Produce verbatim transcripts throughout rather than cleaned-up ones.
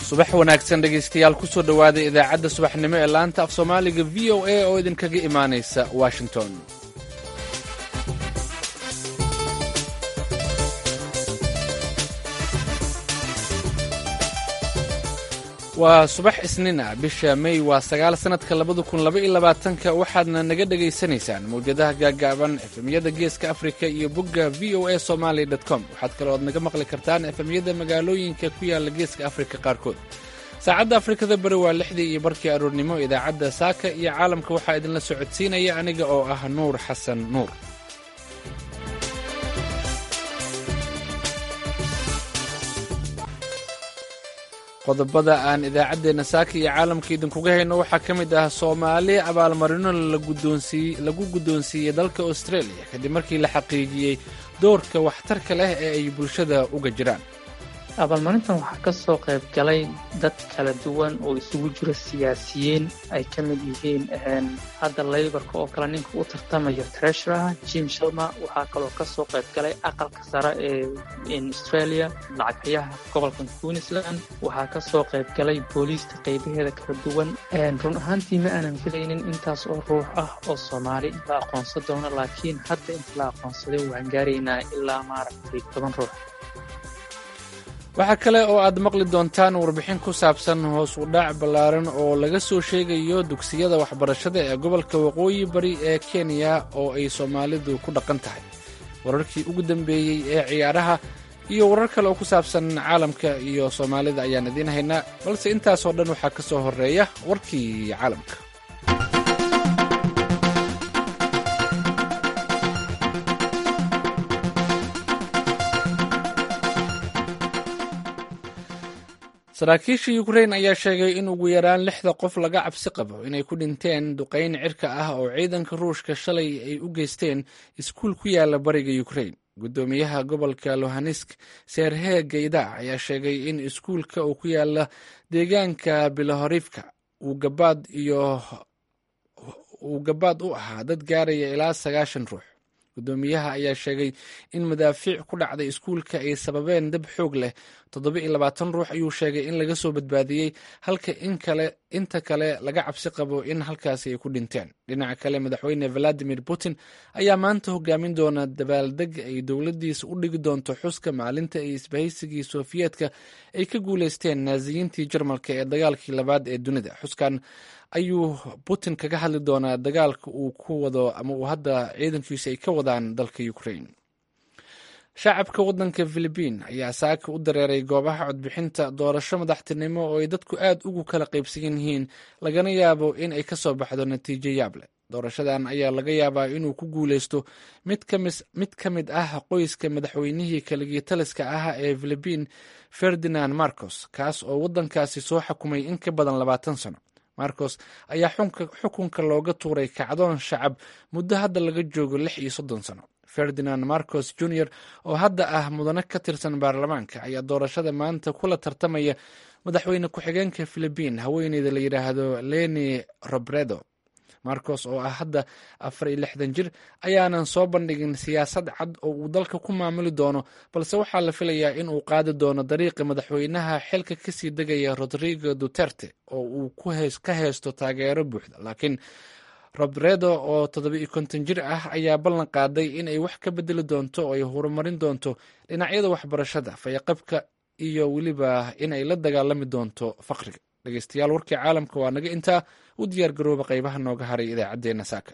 subax wanaagsan dhegaystayaal ku soo dhowaada idaacadda subaxnimo ee laanta af soomaaliga v o a oo idinkaga imaanaysa washington. waa subax isniin ah, bisha May waa sagaal sanadka labada kun laba iyo labaatanka. waxaadna naga dhegaysanaysaan mawjadaha gaagaaban efemyada geeska Afrika iyo bogga v o a somali dot com. waxaad kaloo aad naga maqli kartaan efemyada magaalooyinka ku yaala geeska Afrika qaarkood. saacadda Afrikada bari waa lixdii iyo barkii aroornimo. idaacadda saaka iyo caalamka waxaa idinla socodsiinaya aniga oo ah Nuur Xasan Nuur. qodobada aan idaacaddeenna saaka iyo caalamka idinkuga hayno waxaa ka mid ah Soomaali abaalmarino lagu guddoonsiiyey dalka Australia kadib markii la xaqiijiyey doorka waxtarka leh ee ay bulshada uga jiraan. abaalmarintan waxaa ka soo qayb galay dad kala duwan oo isugu jira siyaasiyiin ay ka mid yihiin hadda laybarka oo kale ninka u tartamayo treasurer Jim Shalma. waxaa kaloo ka soo qayb galay aqalka sare ee Australia lacagyaha gobolka Queensland. waxaa ka soo qayb galay booliiska qaybaheeda kala duwan. run ahaantii ma aanan filaynin intaas oo ruux ah oo Soomaali la aqoonsan doono, laakiin hadda inta la aqoonsaday waan gaaraynaa ilaa maaragtay toban ruux. waxaa kale oo aad maqli doontaan warbixin ku saabsan hoos u dhac ballaaran oo laga soo sheegayo dugsiyada waxbarashada ee gobolka waqooyi bari ee Kenya oo ay Soomaalidu ku dhaqan tahay. wararkii ugu dambeeyey ee ciyaaraha iyo warar kale oo ku saabsan caalamka iyo Soomaalida ayaan idiin haynaa, balse intaasoo dhan waxaa ka soo horeeya warkii caalamka. saraakiisha Ukraine ayaa sheegay in ugu yaraan lixda qof laga cabsi qabo inay ku dhinteen duqayn cirka ah oo ciidanka Ruushka shalay ay u geysteen iskuul ku yaala bariga Ukraine. Gudoomiyaha gobolka Luhansk Serhiy Gayda ayaa sheegay in iskuulka uu ku yaala deegaanka Bilohorivka uu gabaad iyo uu gabaad u ahaa dad gaaraya ilaa sagaashan ruux. gudoomiyaha ayaa sheegay in madaafiic ku dhacday iskuulka ay sababeen dab xoog leh. toddoba iyo labaatan ruux ayuu sheegay in laga soo badbaadiyey, halka in kale inta kale laga cabsi qabo in halkaasi ay ku dhinteen. dhinaca kale, madaxweyne Vladimir Putin ayaa maanta hogaamin doona dabaaldeg ay dowladdiisa u dhigi doonto xuska maalinta ay isbahaysigii Soofiyeetka ay ka guulaysteen naasiyiintii Jarmalka ee dagaalkii labaad ee dunida. xuskan ayuu Putin kaga hadli doonaa dagaalka uu ku wado ama uu hadda ciidankiisa ay ka wadaan dalka Ukraine. shacabka waddanka Philippine ayaa saaka u dareeray goobaha codbixinta doorasho madaxtinimo oo ay dadku aad ugu kala qaybsan yihiin, lagana yaabo in ay ka soo baxdo natiijo yaab leh. doorashadan ayaa laga yaabaa inuu ku guulaysto mid ka mid ah qoyska madaxweynihii kaligii taliska ah ee Philippine, Ferdinand Marcos, kaas oo waddankaasi soo xukumay in ka badan labaatan sano. Marcos ayaa xukunka looga tuuray kacdoon shacab muddo hadda laga joogo lix iyo soddon sano. Ferdinand Marcos Junior oo hadda ah mudane ka tirsan baarlamaanka ayaa doorashada maanta kula tartamaya madaxweyne ku-xigeenka Philippine, haweeneyda la yidhaahdo Leni Robredo. Marcos oo ah hadda afar iyo lixdan jir ayaanan soo bandhigin siyaasad cad oo uu dalka ku maamuli doono, balse waxaa la filayaa in uu qaadi doono dariiqa madaxweynaha xilka kasii degaya Rodrigo Duterte oo uu ka haysto taageero buuxda. laakiin Robredo oo toddoba iyo konton jir ah ayaa ballan qaaday in ay wax ka bedeli doonto oo ay horumarin doonto dhinacyada waxbarashada, fayaqabka iyo weliba in ay la dagaalami doonto faqriga. dhegeystayaal, warkii caalamka waa naga intaa. u diyaar garooba qaybaha nooga haray idaacaddeenna saaka.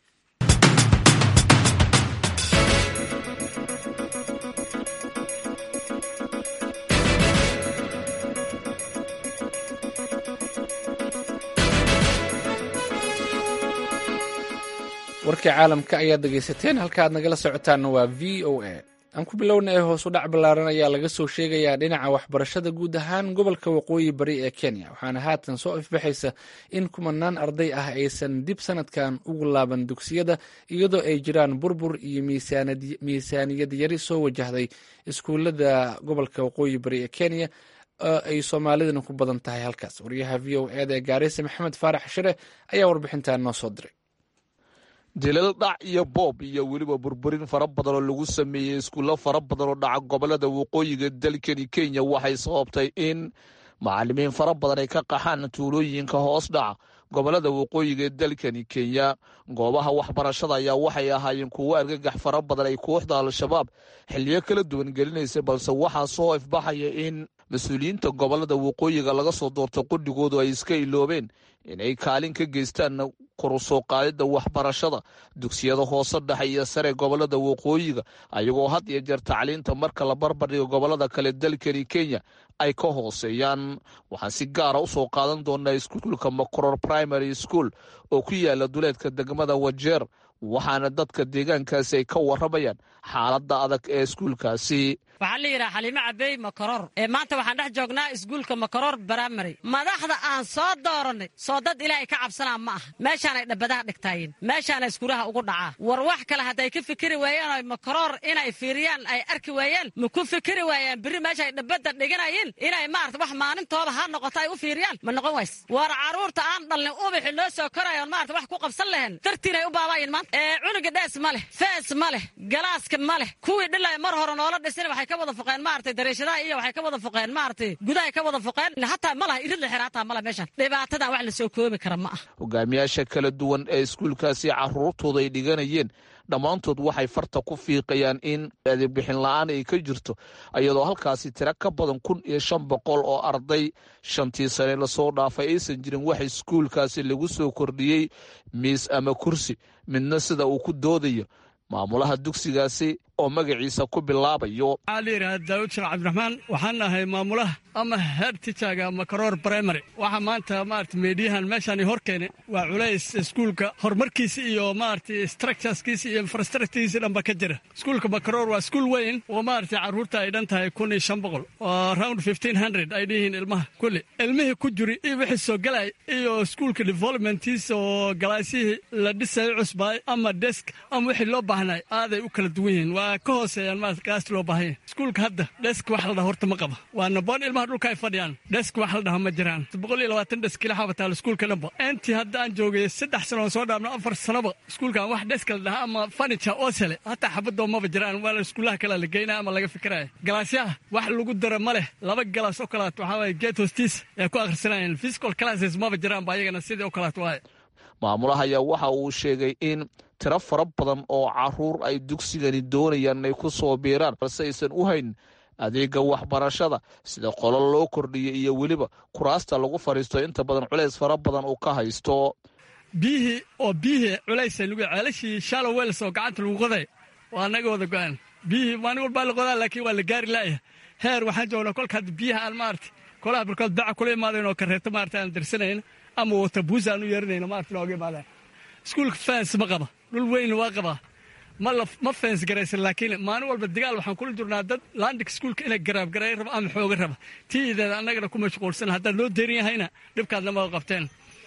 warkii caalamka ayaad dhegaysateen. halka aad nagala socotaanna waa v o a. aan ku bilowna ee hoos u dhac ballaaran ayaa laga soo sheegayaa dhinaca waxbarashada guud ahaan gobolka waqooyi bari ee Kenya, waxaana haatan soo ifbaxaysa in kumanaan arday ah aysan dib sanadkan ugu laaban dugsiyada, iyadoo ay jiraan burbur iyo miisaaniyad yari soo wajahday iskuullada gobolka waqooyi bari ee Kenya oo ay Soomaalidana ku badan tahay halkaas. wariyaha v o a ee Gaarisa Maxamed Faarax Shire ayaa warbixintan noo soo diray. dilal dhac iyo boob iyo weliba burburin fara badan oo lagu sameeyey iskuullo fara badan oo dhaca gobolada waqooyiga dalkani Kenya waxay sababtay in macallimiin fara badan ay ka qaxaan tuulooyinka hoos dhaca gobolada waqooyiga ee dalkani kenya. goobaha waxbarashada ayaa waxay ahaayeen kuwo argagax fara badan ay kooxda al-shabaab xilliyo kala duwan gelinaysa, balse waxaa soo ifbaxaya in mas-uuliyiinta gobolada waqooyiga laga soo doorto qudhigoodu ay iska iloobeen inay kaalin ka geystaan koru soo qaadida waxbarashada dugsiyada hoose dhexe iyo sare gobolada waqooyiga, ayagoo had iyo jeer tacliinta marka la barbardhigo gobolada kale dalkani kenya ay ka hooseeyaan. waxaan si gaara u soo qaadan doonaa iskuulka Makoror Primary School oo ku yaala duleedka degmada Wajeer, waxaana dadka deegaankaasi ay ka waramayaan xaaladda adag ee iskuulkaasi. waxaa la yidhaha xaliimo cabey Makoror ee maanta waxaan dhex joognaa iskuulka Makoror Primary. madaxda aan soo dooranay soo dad ilaahay ka cabsanaa ma aha. meeshaanay dhabbadaha dhigtaayeen, meeshaana iskuulaha ugu dhacaa. war wax kale hadday ka fikiri waayaan oo Makoror inay fiiriyaan ay arki waayaan, ma ku fikiri waayaan biri meeshaay dhabbada dhiganayeen inay maarata wax maalintooda ha noqoto ay u fiiriyaan? ma noqon ways. war caruurta aan dhalin ubixi loo soo korayoon maarata wax ku qabsan lahayn dartiinay u baabaayeen maanta. ee cunuga dhees ma leh, fees ma leh, galaaska ma leh. kuwii dhilay mar hore noola dhisin waxay ka wada foqeen maartay dareeshadaha iyo waxay ka wada foqeen maartay gudaha ka wada foqeen. hataa ma laha irid la xiraata ma laha meeshan. dhibaatadan wax la soo koobi kara ma ah. hogaamiyaasha kala duwan ee iskuulkaasi caruurtooda ay dhiganayeen dhammaantood waxay farta ku fiiqayaan in adeeg bixin la-aan ay ka jirto, iyadoo halkaasi tiro ka badan kun iyo shan boqol oo arday shantii sane lasoo dhaafay aysan jirin wax iskuulkaasi lagu soo kordhiyey miis ama kursi midna, sida uu ku doodayo maamulaha dugsigaasi oo magaciisa ku bilaabayo. waxaa la yidhaha daawud sheekh cabdiraxmaan, waxaan ahay maamulaha ama head teacherga Makoror Primary. waxaa maanta maarata meediyahan meeshaan hor keene waa culays iskuulka horumarkiisa iyo maarata structureskiisa iyo infrastructurekiisa dhanba ka jira. iskuulka Makoror waa iskuul weyn oo maarata carruurta ay dhan tahay kun iyo shan boqol oo around fifteen hundred ay dhihiin ilmaha kulli. ilmihii ku jiri iyo wixii soo galay iyo iskuulka developmentiisa oo galaasihii la dhisay cusbaay ama desk ama wixii loo baahnay aaday u kala duwan yihiin. waa ka hooseeyaan maarata gaasti loo baahan yahay. iskuulka hadda desk wax la dhaha horta ma qaba. waa naboon ilmaha dhulka ay fadhiyaan. desk wax la dhaha ma jiraan. boqol iyo labaatan desk ila xabataa iskuulka dhanba. intii hadda aan joogay saddex sano oo soo dhaafno afar sanoba iskuulkan wax desk la dhaha ama furniture oo sale hataa xabadoo maba jiraan. waa iskuulaha kale la geynaa ama laga fikiraya. galaasyaha wax lagu dara ma leh. laba galaas oo kalaat waxaa waaye gate hostis ee ku akhrisanayeen. physical classes maba jiraan ba ayagana sidii oo kalaat waaye. maamulaha ayaa waxa uu sheegay in tiro fara badan oo caruur ay dugsigani doonayaan inay ku soo biiraan, balse aysan u hayn adeega waxbarashada sida qolol loo kordhiyo iyo weliba kuraasta lagu fadhiisto inta badan culays fara badan uu ka haysto. biyihii oo biyihii culays lagu ceelashii shallow wells oo gacanta lagu qoday waa anaga wada go-aan. biyihii maalin walbaa la qodaa laakiin waa la gaari laaya heer waxaan joognaa kolka hadda biyaha aan maarata kolaha barkood baca kula imaadayn oo kareeto maarata aan dirsanayn ama wata buus aan u yeerinayno maarata nooga imaadaan. iskuulka fens ma qaba, dhul weyn waa qabaa, ma ma fens garaysan. laakiin maalin walba dagaal waxaan kula jirnaa dad landik iskuulka inay garaabgaray raba ama xooga raba. tiideeda annagana ku mashquulsan. haddaad loo deerin yahayna dhibkaadna ma qabteen.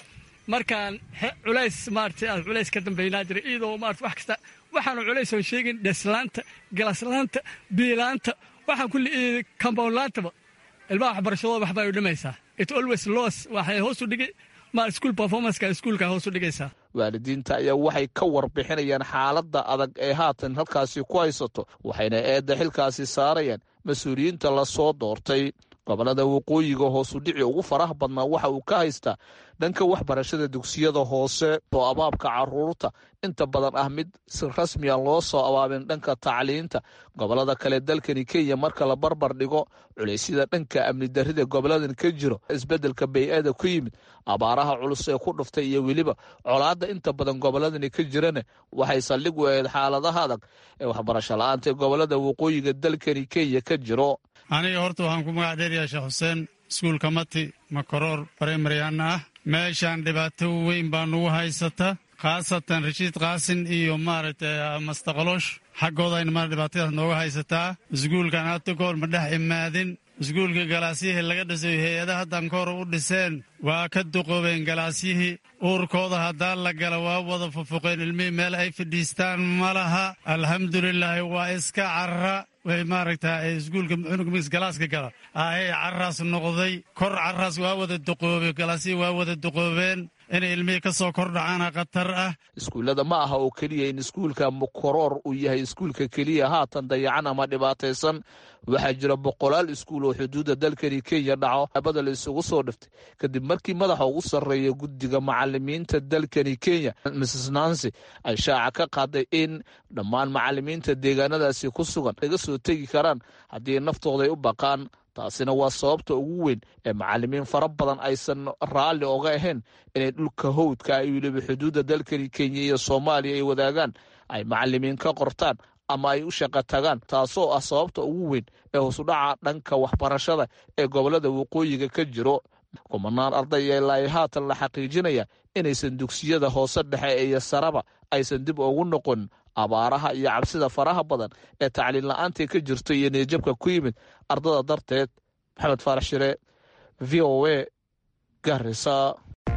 markaan culays maarata aad culays ka dambaynaa jira iyadoo maarata wax kasta waxaanu culays oo sheegin dheslaanta, galaaslaanta, biilaanta, waxaan kulli compoundlaantaba ilmaha waxbarashadooda waxbay u dhimaysaa. it always loss waxay hoos u dhigay ma school performance-ka iskuulka hoos u dhigaysaa. waalidiinta ayaa waxay ka warbixinayaan xaaladda adag ee haatan halkaasi ku haysato, waxayna eedda xilkaasi saarayaan mas-uuliyiinta la soo doortay. gobolada waqooyiga hoosu dhici ugu faraha badnaa waxa uu ka haystaa dhanka waxbarashada dugsiyada hoose oo abaabka caruurta inta badan ah mid si rasmiya loo soo abaabin dhanka tacliinta. gobolada kale dalkani kenya marka la barbar dhigo culeysyada dhanka amni darrida goboladan ka jiro, isbeddelka bay-ada ku yimid, abaaraha culus ee ku dhuftay iyo weliba colaadda inta badan goboladani ka jirana waxay saldhig u ahayd xaaladaha adag ee waxbarasho la-aanta ee gobolada waqooyiga dalkani kenya ka jiro. aniga horta waxaan ku magac dheerayaa sheekh xuseen iskuulka mati Makoror Primary ana ah. meeshaan dhibaato weyn baa nugu haysata, khaasatan rashiid qaasin iyo maaragtay mastaqaloosh xaggooda ayna mar dhibaatadaas nooga haysataa. iskuulkan hadda kahor ma dhex imaadin. iskuulka galaasyihii laga dhisay hay-adaha haddan ka hor u dhiseen waa ka duqoobeen galaasyihii. uurkooda haddaan la gala waa wada fufuqeen. ilmihii meel ay fadhiistaan ma laha. alxamdulilaahi waa iska carra way maaragtaa iskuulka cunugga mis galaaska gala ahey carraas noqday. kor carraas waa wada duqoobey, galaasyihii waa wada duqoobeen. inay ilmihii ka soo kordhacaana khatar ah. iskuullada ma aha oo keliya in iskuulka Makoror uu yahay iskuulka keliya haatan dayacan ama dhibaataysan, waxaa jira boqolaal iskuul oo xuduudda dalkani kenya dhaco abada la isugu soo dhiftay kadib markii madaxa ugu sarreeya guddiga macalimiinta dalkani kenya misrs nancy ay shaaca ka qaaday in dhammaan macalimiinta deegaanadaasi ku sugan laga soo tegi karaan haddii naftooda ay u baqaan. taasina waa sababta ugu weyn ee macalimiin fara badan aysan raalli oga ahayn inay dhulka howdka ay weliba xuduudda dalkani kenya iyo soomaaliya ay wadaagaan ay macalimiin ka qortaan ama ay u shaqo tagaan, taasoo ah sababta ugu weyn ee hoosudhaca dhanka waxbarashada ee gobolada waqooyiga ka jiro. kumanaan arday ilaa haatan la xaqiijinaya inaysan dugsiyada hoose dhexe iyo saraba aysan dib ugu noqon abaaraha iyo cabsida faraha badan ee tacliin la-aanta ka jirto iyo niyadjabka ku yimid ardada darteed. maxamed faarax shire, v o a, Garissa.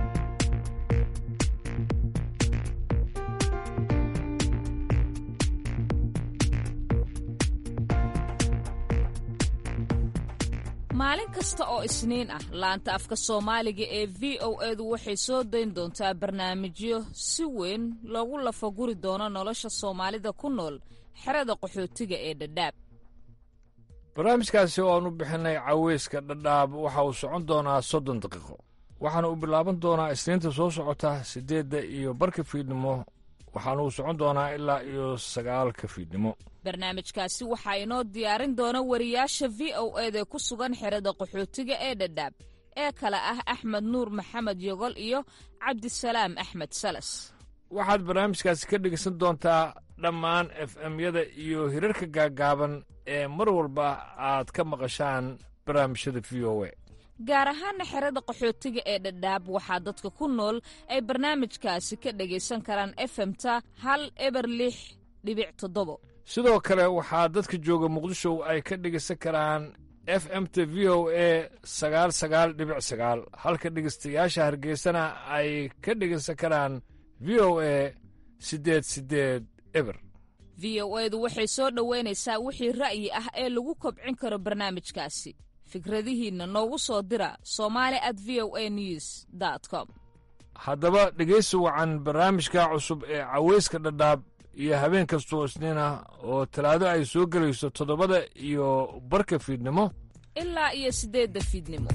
maalin kasta oo isniin ah laanta afka soomaaliga ee v o edu waxay soo dayn doontaa barnaamijyo si weyn loogu lafaguri doono nolosha soomaalida ku nool xerada qaxootiga ee dhadhaab. barnaamijkaasi oo aan u bixinay caweyska dhadhaab waxa uu socon doonaa soddon daqiiqo waxaana uu bilaaban doonaa isniinta soo socota siddeedda iyo barka fiidnimo waxaana uu socon doonaa ilaa iyo sagaalka fiidnimo. barnaamijkaasi waxaa inoo diyaarin doona wariyaasha v o eda ku sugan xerada qaxootiga ee dhadhaab ee kale ah axmed nuur maxamed yogol iyo cabdisalaam axmed salas. waxaad barnaamijkaasi ka dhegeysan doontaa dhammaan f m-yada iyo hirarka gaaggaaban ee mar walba aad ka maqashaan barnaamijyada v o a. gaar ahaana xerada qaxootiga ee dhadhaab waxaa dadka ku nool ay barnaamijkaasi ka dhegaysan karaan f m-ta hal eber lix dhibic toddobo. sidoo kale waxaa dadka jooga muqdisho ay ka dhegaysan karaan f m-ta v o a sagaal sagaal dhibic sagaal halka dhegaystayaasha hargeysana ay ka dhegaysan karaan v o a siddeed siddeed eber. v o edu waxay soo dhoweynaysaa wixii ra'yi ah ee lagu kobcin karo barnaamijkaasi. fikradihiinna noogu soo dira somali at v o a news dot com. haddaba dhegaysi wacan barnaamijka cusub ee caweyska dhadhaab iyo habeen kastoo isniin ah oo talaado ay soo gelayso toddobada iyo barka fiidnimo ilaa iyo siddeedda fiidnimo.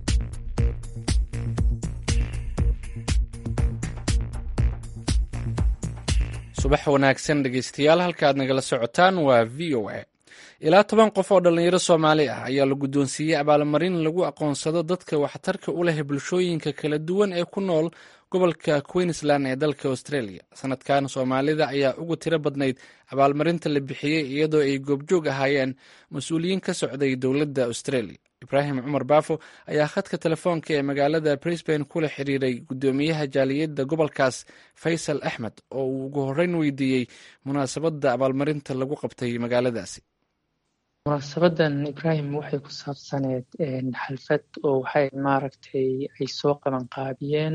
subax wanaagsan dhegaystayaal, halkaad nagala socotaan waa v o a. ilaa toban qof oo dhallinyaro soomaali ah ayaa la guddoonsiiyey abaalmarin lagu aqoonsado dadka waxtarka u leh bulshooyinka kala duwan ee ku nool gobolka Queensland ee dalka Australia. sanadkan soomaalida ayaa ugu tiro badnayd abaalmarinta la bixiyey iyadoo ay goobjoog ahaayeen mas-uuliyiin ka socday dowladda Australia. ibraahim cumar baafo ayaa khadka telefoonka ee magaalada Brisbane kula xiriiray guddoomiyaha jaaliyadda gobolkaas Faysal Axmed oo uu ugu horreyn weydiiyey munaasabadda abaalmarinta lagu qabtay magaaladaasi. munaasabadan ibraahim waxay ku saabsaneed xalfad oo waxay maaragtay ay soo qaban qaabiyeen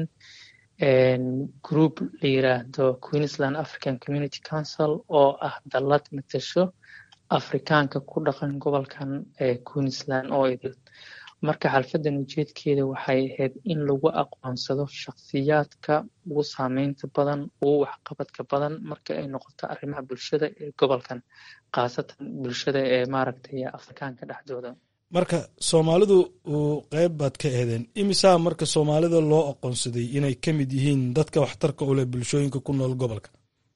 group la yiraahdo Queensland African Community Council oo ah dallad matasho afrikaanka ku dhaqan gobolkan ee Queensland oo idil. marka xalfadan ujeedkeeda waxay ahayd in lagu aqoonsado shakhsiyaadka ugu saameynta badan ugu waxqabadka badan marka ay noqoto arrimaha bulshada ee gobolkan, khaasatan bulshada ee maaragtay afrikaanka dhexdooda. marka soomaalidu uu qayb baad ka eedeen imisaa marka soomaalida loo aqoonsaday inay ka mid yihiin dadka waxtarka u leh bulshooyinka ku nool gobolka?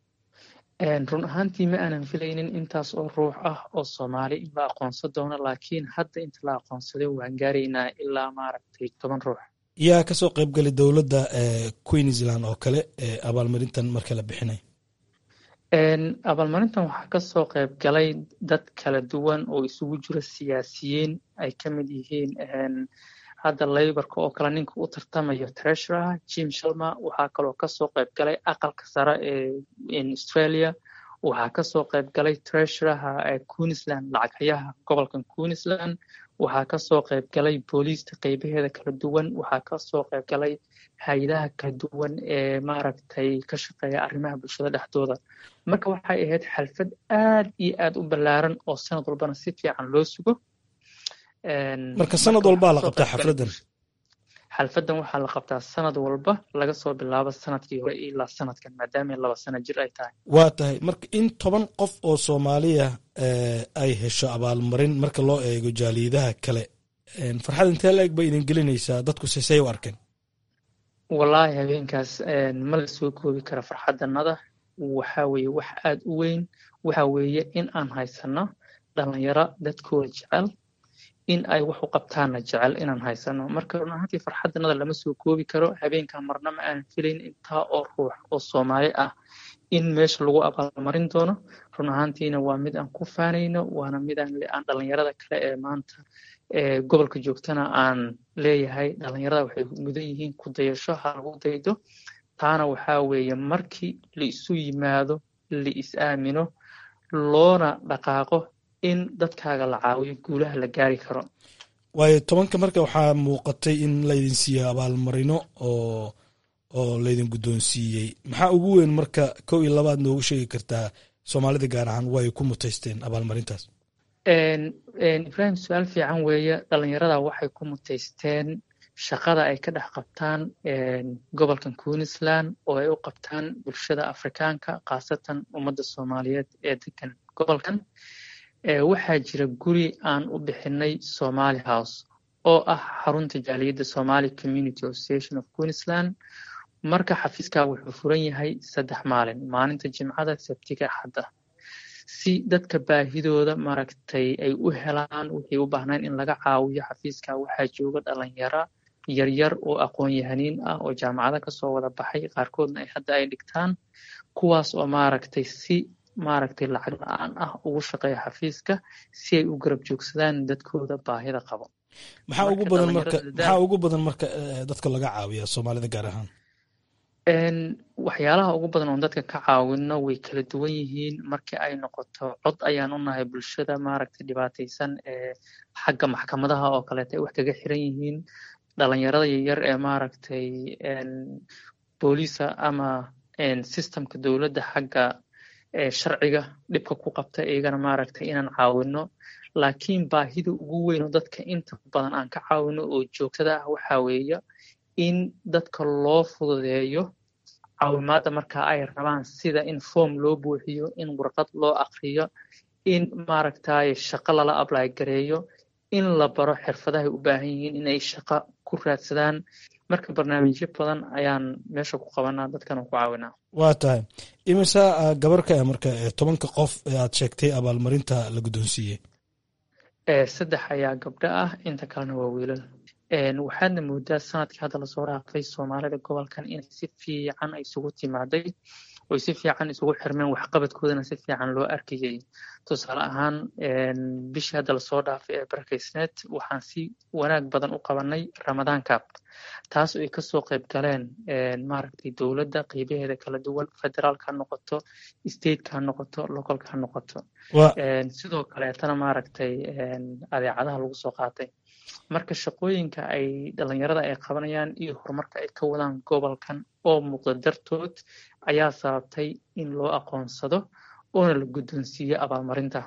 run ahaantii ma aanan filaynin intaas oo ruux ah oo soomaali in la aqoonsan doono, laakiin hadda inta la aqoonsaday waan gaaraynaa ilaa maaragtay toban ruux. yaa kasoo qaybgalay dowladda Queensland oo kale ee abaalmarintan marka la bixinay? abaalmarintan waxaa kasoo qayb galay dad kala duwan oo isugu jira siyaasiyiin ay ka mid yihiin hadda laybarka oo kale ninka u tartamayo treasurer Jim Shalma. waxaa kaloo kasoo qayb galay aqalka sare ee Australia. waxaa kasoo qayb galay treasureha ee Queensland, lacaghayaha gobolkan Queensland. waxaa kasoo qayb galay booliista qeybaheeda kala duwan. waxaa kasoo qayb galay hay-adaha kala duwan ee maaragtay ka shaqeeya arrimaha bulshada dhexdooda. marka waxay ahayd xalfad aad iyo aad u ballaaran oo sanad walbana si fiican loo sugo. marka sanad walbaa la qabtaa xafladan? xalfadan waxaa la qabtaa sanad walba laga soo bilaabo sanadkii hore ilaa sanadkan maadaama laba sano jir ay tahay. waa tahay marka in toban qof oo soomaaliya ay hesho abaalmarin marka loo eego jaaliyadaha kale, farxad intee la eg bay idin gelinaysaa? dadku sisay u arkeen? wallaahi habeenkaas ma la soo koobi kara farxadanada. waxaa weeye wax aada u weyn. waxa weeye in aan haysano dhalinyaro dadkooda jecel, in ay wax u qabtaana jecel inaan haysano. marka run ahaantii farxadanada lama soo koobi karo. habeenkan marna ma aan filayn intaa oo ruux oo soomaali ah in meesha lagu abaalmarin doono. run ahaantiina waa mid aan ku faanayno, waana mid aan dhalinyarada kale ee maanta ee gobolka joogtana aan leeyahay dhalinyarada waxay mudan yihiin ku dayasho ha lagu daydo. taana waxaa weeye markii la isu yimaado, la is aamino, loona dhaqaaqo in dadkaaga la caawiyo, guulaha la gaari karo. waayo tobanka marka waxaa muuqatay in laydin siiyo abaalmarino oo oo laydin guddoonsiiyey. maxaa ugu weyn marka kow iyo labaad noogu sheegi kartaa soomaalida gaar ahaan way ku mutaysteen abaalmarintaas? ibraahim, su-aal fiican weeye. dhalinyarada waxay ku mutaysteen shaqada ay ka dhex qabtaan gobolkan Queensland oo ay u qabtaan bulshada Afrikaanka, khaasatan ummadda Soomaaliyeed ee degan gobolkan. waxaa jira guri aan u bixinay Somali House oo ah xarunta jaaliyadda Somali Community Association of Queensland. marka xafiiskaa wuxuu furan yahay saddex maalin, maalinta Jimcada, Sabtiga, Axadda, si dadka baahidooda maaragtay ay u helaan wixii u baahnaan in laga caawiyo. xafiiska waxaa jooga dhalinyaro yaryar oo aqoon-yahaniin ah oo jaamacada kasoo wada baxay, qaarkoodna ay hadda ay dhigtaan, kuwaas oo maaragtay si maaragtay lacag la-aan ah ugu shaqeeya xafiiska si ay u garab joogsadaan dadkooda baahida qabo. maxaa ugu badan marka maxaa ugu badan marka dadka laga caawiya Soomaalida gaar ahaan? waxyaalaha ugu badan oo dadka ka caawino way kala duwan yihiin. markii ay noqoto cod ayaan u nahay bulshada maaragtay dhibaataysan ee xagga maxkamadaha oo kaleeta ay wax kaga xiran yihiin. dhalinyarada yaryar ee maaragtay booliisa ama systemka dowladda xagga sharciga dhibka ku qabta iyagana maaragtay inaan caawino. laakiin baahida ugu weyn oo dadka inta badan aan ka caawino oo joogtada ah waxaa weeye in dadka loo fududeeyo caawimaada marka ay rabaan, sida in form loo buuxiyo, in warqad loo aqriyo, in maaragtay shaqo lala apply gareeyo, in la baro xirfadaha ay u baahan yihiin inay shaqo ku raadsadaan. marka barnaamijyo badan ayaan meesha ku qabanaa, dadkana ku caawinaa. waa tahay imisa gabarka marka tobanka qof ee aad sheegtay abaalmarinta la guddoonsiiyey? saddex ayaa gabdho ah, inta kalena waa wiilal. waxaadna moodaa sanadkii hadda lasoo dhaafay Soomaalida gobolkan inay si fiican ay isugu timaaday, oo si fiican isugu xirmeen, waxqabadkoodana si fiican loo arkayay. tusaale ahaan bishii hadda lasoo dhaafay ee barakeysneed waxaan si wanaag badan u qabanay Ramadan Cup, taas oo ay kasoo qayb galeen maaragtay dowladda qeybaheeda kala duwan, federaalka ha noqoto, stateka ha noqoto, localka ha noqoto. sidoo kaleetana maaragtay adeecadaha lagu soo qaatay. marka shaqooyinka ay dhalinyarada ay qabanayaan iyo horumarka ay ka wadaan gobolkan oo muuqda dartood ayaa sababtay in loo aqoonsado oona la guddoonsiiyo abaalmarinta.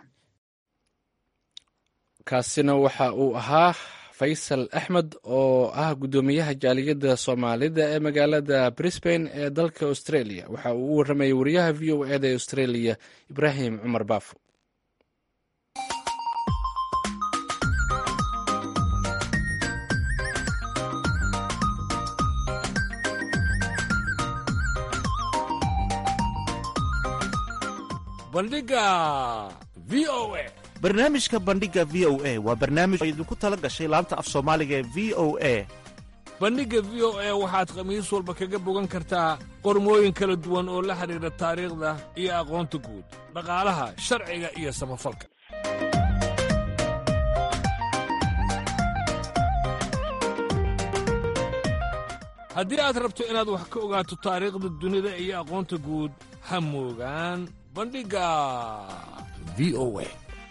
kaasina waxa uu ahaa Faysal Axmed oo ah guddoomiyaha jaaliyadda Soomaalida ee magaalada Brisbane ee dalka Australia. waxa uu u waramayay wariyaha V O A ee Australia Ibrahim Cumar Baafo. bandhiga V O A. barnaamijka bandhiga V O A waa barnaamij oo idinku tala gashay laanta af soomaaliga ee V O A. bandhiga V O A waxaad khamiis walba kaga bogan kartaa qormooyin kala duwan oo la xidhiidha taariikhda iyo aqoonta guud, dhaqaalaha, sharciga iyo samafalka. haddii aad rabto inaad wax ka ogaato taariikhda dunida iyo aqoonta guud, ha moogaan bandhiga V O A.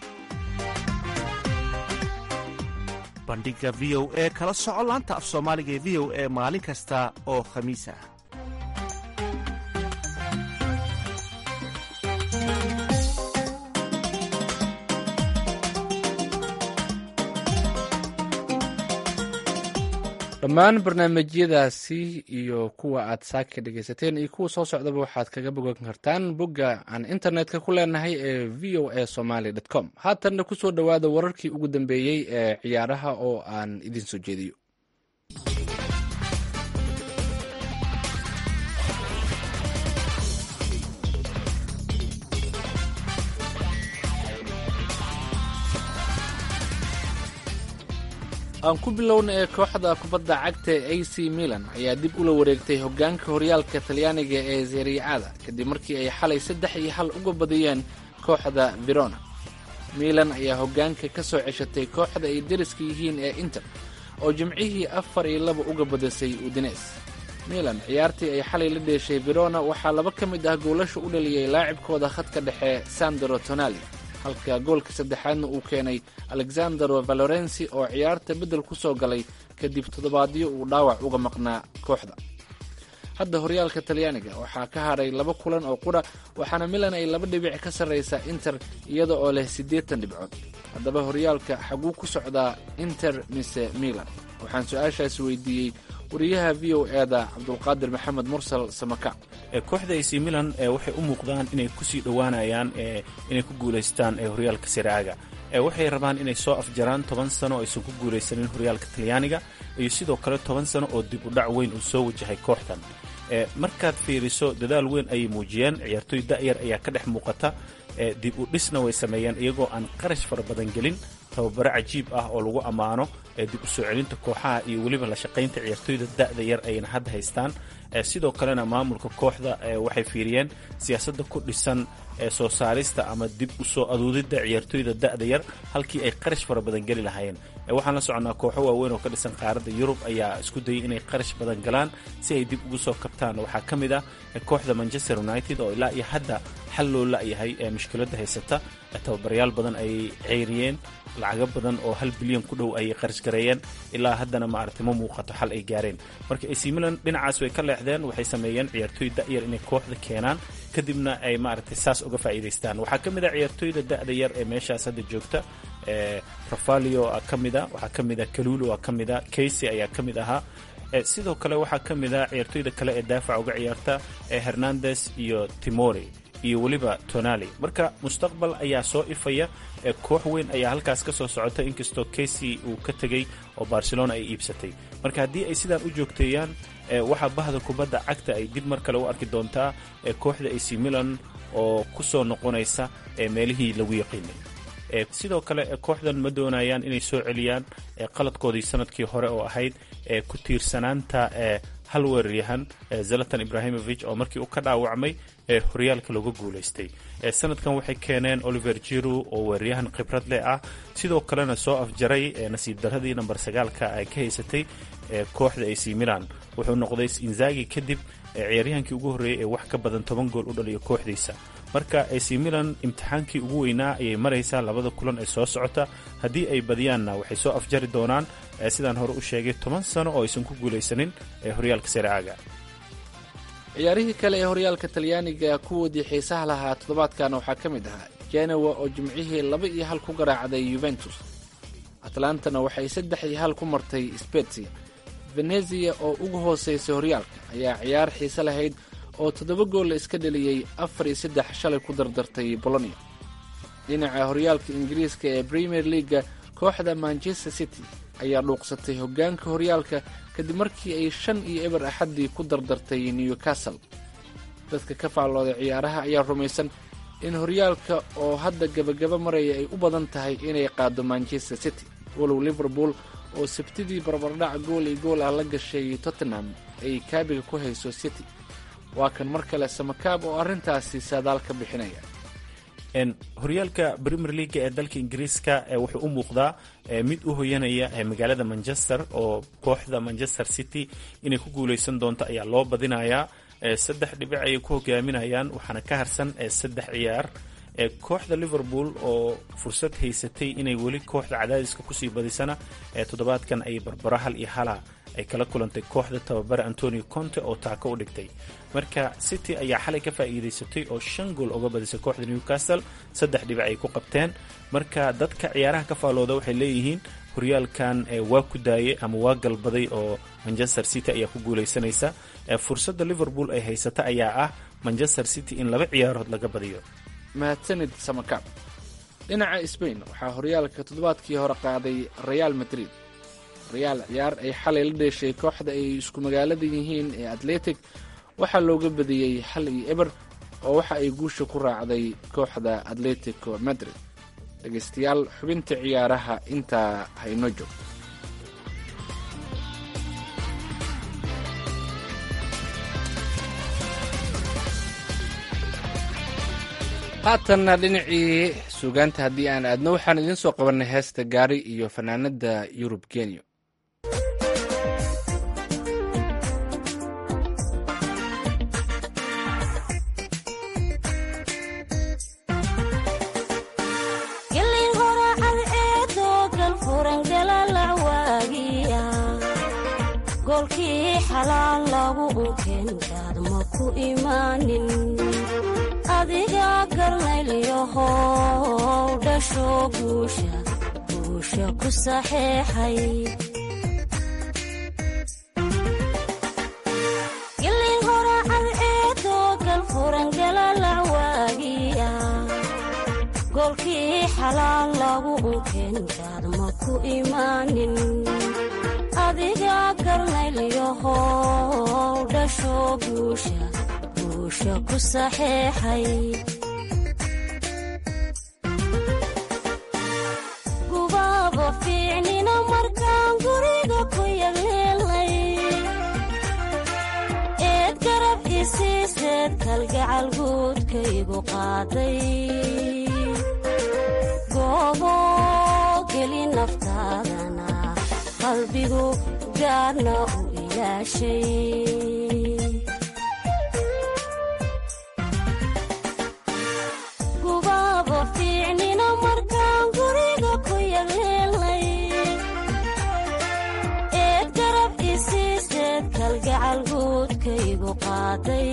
bandhiga V O A kala soco laanta af soomaaliga ee V O A maalin kasta oo khamiis ah. dhammaan barnaamijyadaasi iyo kuwa aad saaka dhegaysateen iyo kuwa soo socdaba waxaad kaga bogan kartaan bogga aan internetka ku leenahay ee v o a somaly dot com. haatanna ku soo dhowaada wararkii ugu dambeeyey ee ciyaaraha oo aan idin soo jeediyo. aan ku bilowna ee kooxda kubadda cagta ee a c milan ayaa dib ula wareegtay hoggaanka horyaalka talyaaniga ee serie-ada kadib markii ay xalay saddex iyo hal uga badiyeen kooxda verona. milan ayaa hoggaanka ka soo ceshatay kooxda ay deriska yihiin ee inter oo jimcihii afar iyo laba uga badisay udines. milan ciyaartii ay xalay la dheeshay verona waxaa laba ka mid ah goolasha u dhaliyey laacibkooda khadka dhexe sandro tonali, halka goolka saddexaadna uu keenay alexandero valorensi oo ciyaarta beddel ku soo galay kadib toddobaadyo uu dhaawac uga maqnaa kooxda. hadda horyaalka talyaaniga waxaa ka hadhay laba kulan oo qura, waxaana milan ay laba dhibic ka sarraysaa inter iyada oo leh siddeetan dhibcood. haddaba horyaalka xaguu ku socdaa inter mise milan? waxaan su-aashaasi weydiiyey wariyaha v o e-da cabdulqaadir maxamed mursal samaka. kooxda ac milan waxay u muuqdaan inay kusii dhowaanayaan inay ku guulaystaan horyaalka serie-aga. waxay rabaan inay soo afjaraan toban sano oo aysan ku guulaysanin horyaalka talyaaniga iyo sidoo kale toban sano oo dib u dhac weyn uu soo wajahay kooxdan. markaad fiiriso dadaal weyn ayay muujiyeen, ciyaartooy da'yar ayaa ka dhex muuqata, dib u dhisna way sameeyeen iyagoo aan qarash fara badan gelin, tababaro cajiib ah oo lagu ammaano dib u soo celinta kooxaha iyo weliba la shaqaynta ciyaartooyda da'da yar ayna hadda haystaan. sidoo kalena maamulka kooxda waxay fiiriyeen siyaasadda ku dhisan soo saarista ama dib u soo aduudidda ciyaartooyda da'da yar halkii ay qarash fara badan geli lahaayeen. waxaan la soconnaa kooxo waaweyn oo ka dhisan qaaradda yurub ayaa isku dayay inay qarash badan galaan si ay dib ugu soo kabtaan. waxaa ka mid ah kooxda manchester united oo ilaa iyo hadda xal loo la'yahay ee mushkiladda haysata. tababarayaal badan ayay ceyriyeen, lacago badan oo hal bilyan ku dhow ayay qarash gareeyeen, ilaa haddana maaragtay ma muuqato xal ay gaareen. marka ac milan dhinacaas way ka leexdeen, waxay sameeyeen ciyaartooy da'yar inay kooxda keenaan kadibna ay maaragtay saas uga faa'iidaystaan. waxaa ka mid ah ciyaartooyda da'da yar ee meeshaas hadda joogta, rafalio a ka mid a, waxaa ka mid ah kalulo a ka mid a, casey ayaa ka mid ahaa. sidoo kale waxaa ka mid ah ciyaartooyda kale ee daafaca uga ciyaarta hernandes iyo timori iyo weliba tonali. marka mustaqbal ayaa soo ifaya, koox weyn ayaa halkaas ka soo socota inkastoo casey uu ka tegey oo barcelona ay iibsatay. marka haddii ay sidaan u joogteeyaan waxaa bahda kubadda cagta ay dib mar kale u arki doontaa kooxda ac milan oo ku soo noqonaysa meelihii lagu yaqiinay. sidoo kale kooxdan ma doonayaan inay soo celiyaan qaladkoodii sanadkii hore oo ahayd ku tiirsanaanta hal weeraryahan zalatan ibrahimovic oo markii uu ka dhaawacmay horyaalka looga guulaystay. sanadkan waxay keeneen oliver jiru oo weeraryahan khibrad leh ah, sidoo kalena soo afjaray nasiib daradii namber sagaalka ay ka haysatay kooxda ac milan. wuxuu noqday inzagi kadib ciyaaryahankii ugu horreeyey ee wax ka badan toban gool u dhaliyo kooxdiisa. marka ac milan imtixaankii ugu weynaa ayay maraysaa labada kulan ee soo socota. haddii ay badiyaanna waxay soo afjari doonaan sidaan hore u sheegay toban sano oo aysan ku guulaysanin horyaalka serie-aga. ciyaarihii kale ee horyaalka talyaaniga kuwoodii xiisaha lahaa toddobaadkan waxaa ka mid ahaa genowa oo jimcihii laba iyo hal ku garaacday yuventus. atlantana waxay saddex iyo hal ku martay spezia. venezia oo ugu hoosaysay horyaalka ayaa ciyaar xiise lahayd oo toddoba gool la iska dheliyey afar iyo saddex shalay ku dardartay bolonia. dhinaca horyaalka ingiriiska ee premier leaga kooxda manchester city ayaa dhuuqsatay hoggaanka horyaalka kadib markii ay shan iyo eber axaddii ku dardartay newcastle. dadka ka faallooday ciyaaraha ayaa rumaysan in horyaalka oo hadda gebagaba maraya ay u badan tahay inay qaado manchester city, walow liverpool oo sabtidii barbardhac gool iyo gool ah la gashay tottenham ay kaabiga ku hayso city. waa kan mar kale samakaab oo arrintaasi saadaal ka bixinaya. horyaalka premier leaga ee dalka ingiriiska wuxuu u muuqdaa mid u hoyanaya magaalada manchester oo kooxda manchester city inay ku guulaysan doonto ayaa loo badinayaa. saddex dhibic ayay ku hogaaminayaan, waxaana ka harsan saddex ciyaar. kooxda liverpool oo fursad haysatay inay weli kooxda cadaadiska kusii badisana toddobaadkan ay barbaro hal iyo hala ay kala kulantay kooxda tababare antonio conte oo taako u dhigtay. marka city ayaa xalay ka faa'iidaysatay oo shan gool uga badisay kooxda newcastle, saddex dhibic ay ku qabteen. marka dadka ciyaaraha ka faalooda waxay leeyihiin horyaalkan waa ku daayay ama waa galbaday oo manchester city ayaa ku guulaysanaysa. fursadda liverpool ay haysata ayaa ah manchester city in laba ciyaarood laga badiyo. mahadsanid samakaab. dhinaca Spain waxaa horyaalka toddobaadkii hore qaaday Real Madrid. Real ciyaar ay xalay la dheeshay kooxda ay isku magaalada yihiin ee Athletic waxaa looga badiyey hal iyo eber oo waxa ay guusha ku raacday kooxda Atletico Madrid. dhegaystayaal xubinta ciyaaraha intaa hayno joogto. haatanna dhinacii suugaanta haddii aan aadno waxaan idiin soo qabannay heesta gaari iyo fanaanada Yurub Genyo. golkii xalaal lagu unkeenkaad ma ku imaanin adiga garnayliyahow dhasho guusha guusha ku saxeexay gilin horacad eedoo galfuran galalacwaagiya golkii xalaal lagu unkeenkaad ma ku imaanin adiga garnayliyahow dhasho guusha guusha ku saxeexay gubaabo fiicnina markaan guriga ku yagleelnay eed garab isiiseed kalgacal guudkaygu qaaday goobo geli naftaadana qalbigu gaarna u ilaashay gubaabo fiicnina markaan guriga ku yagleelnay eed garab isiiseed kalgacal guudkaygu qaaday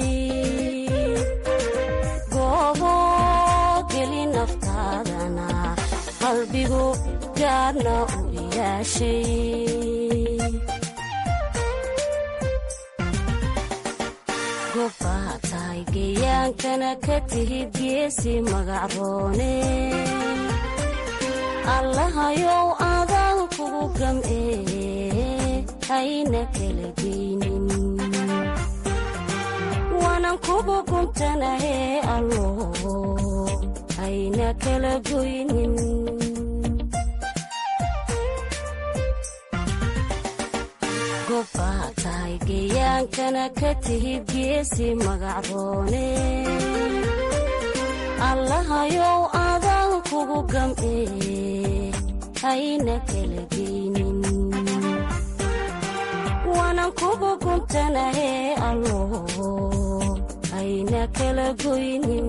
goobo geli naftaadana qalbigu gaarna u gobbaa tahay geyaankana ka tihid geesi magacroone allahayow adaan kugu gam'ee hayna kala geynin waanan kugu guntanahee allo hayna kala goynin gobbaa tahay geyaankana ka tihid geesi magacroone allahayow adaan kugu gam'ee hayna kala geynin waanan kugu guntanahee allo hayna kala goynin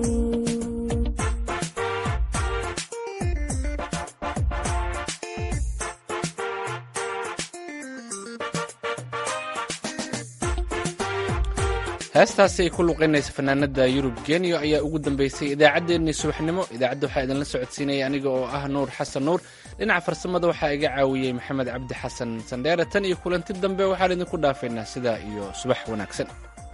heestaasi ay ku luqaynaysa fanaanada Yurub Genyo ayaa ugu dambeysay idaacaddeenii subaxnimo. idaacadda waxaa idinla socodsiinaya aniga oo ah Nuur Xasan Nuur. dhinaca farsamada waxaa iga caawiyey Maxamed Cabdi Xasan Sandheere. tan iyo kulanti dambe waxaan idinku dhaafaynaa sidaa iyo subax wanaagsan.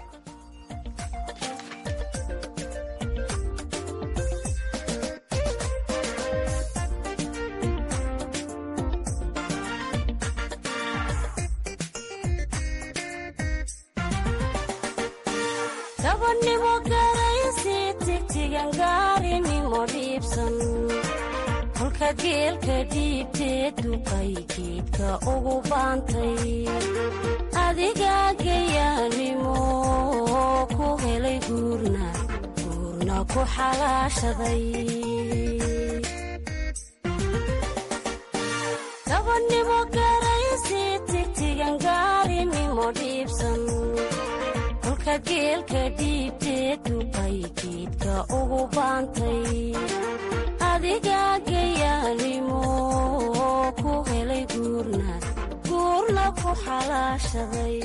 gabadhnimo garaysi tigtigan gaarinimo dhiibsan kolka geelka dhiibteed duqay geedka ugu baantay adiga gayaanimo ku helay guurna guurna ku xalaashaday gabadhnimo garaysi tigtigan gaarinimo dhiibsan geelka dhiibteed duqay geedka ugu baantay adiga gayaanimo ku helay guurna guurna ku xalaashaday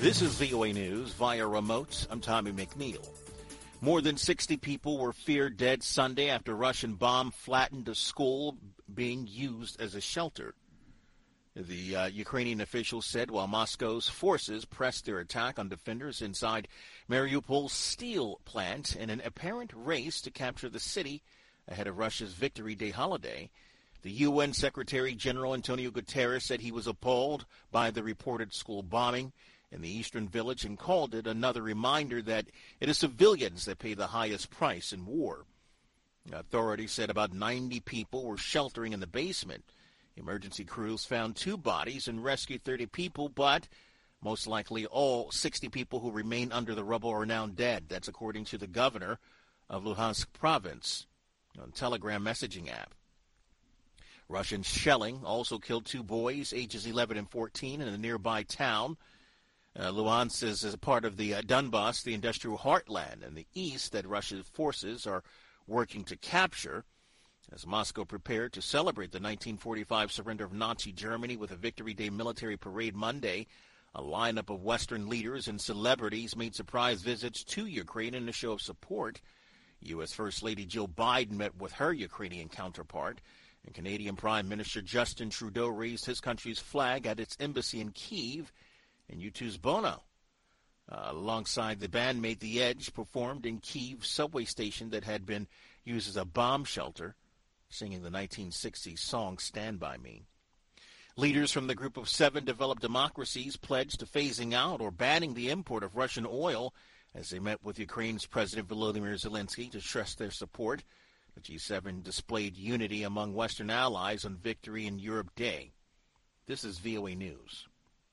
This is V O A News via remote. I'm Tommy McNeil. More than sixty people were feared dead Sunday after a Russian bomb flattened a school being used as a shelter. The uh, Ukrainian officials said while Moscow's forces pressed their attack on defenders inside Mariupol's steel plant in an apparent race to capture the city ahead of Russia's Victory Day holiday, the U N Secretary General Antonio Guterres said he was appalled by the reported school bombing in the eastern village and called it another reminder that it is civilians that pay the highest price in war. Authorities said about ninety people were sheltering in the basement. Emergency crews found two bodies and rescued thirty people, but most likely all sixty people who remain under the rubble are now dead. That's according to the governor of Luhansk province on Telegram messaging app. Russian shelling also killed two boys, ages eleven and fourteen, in a nearby town. Uh, Luhansk is, is a part of the uh, Donbass, the industrial heartland in the east that Russia's forces are working to capture, as Moscow prepared to celebrate the nineteen forty-five surrender of Nazi Germany with a Victory Day military parade Monday. A lineup of Western leaders and celebrities made surprise visits to Ukraine in a show of support. U S First Lady Jill Biden met with her Ukrainian counterpart, and Canadian Prime Minister Justin Trudeau raised his country's flag at its embassy in Kyiv. And U two's Bono, uh, alongside the bandmate The Edge, performed in Kyiv subway station that had been used as a bomb shelter, singing the nineteen sixties song Stand By Me. Leaders from the Group of Seven developed democracies pledged to phasing out or banning the import of Russian oil as they met with Ukraine's President Volodymyr Zelensky to stress their support. The G seven displayed unity among Western allies on Victory in Europe Day. This is V O A News.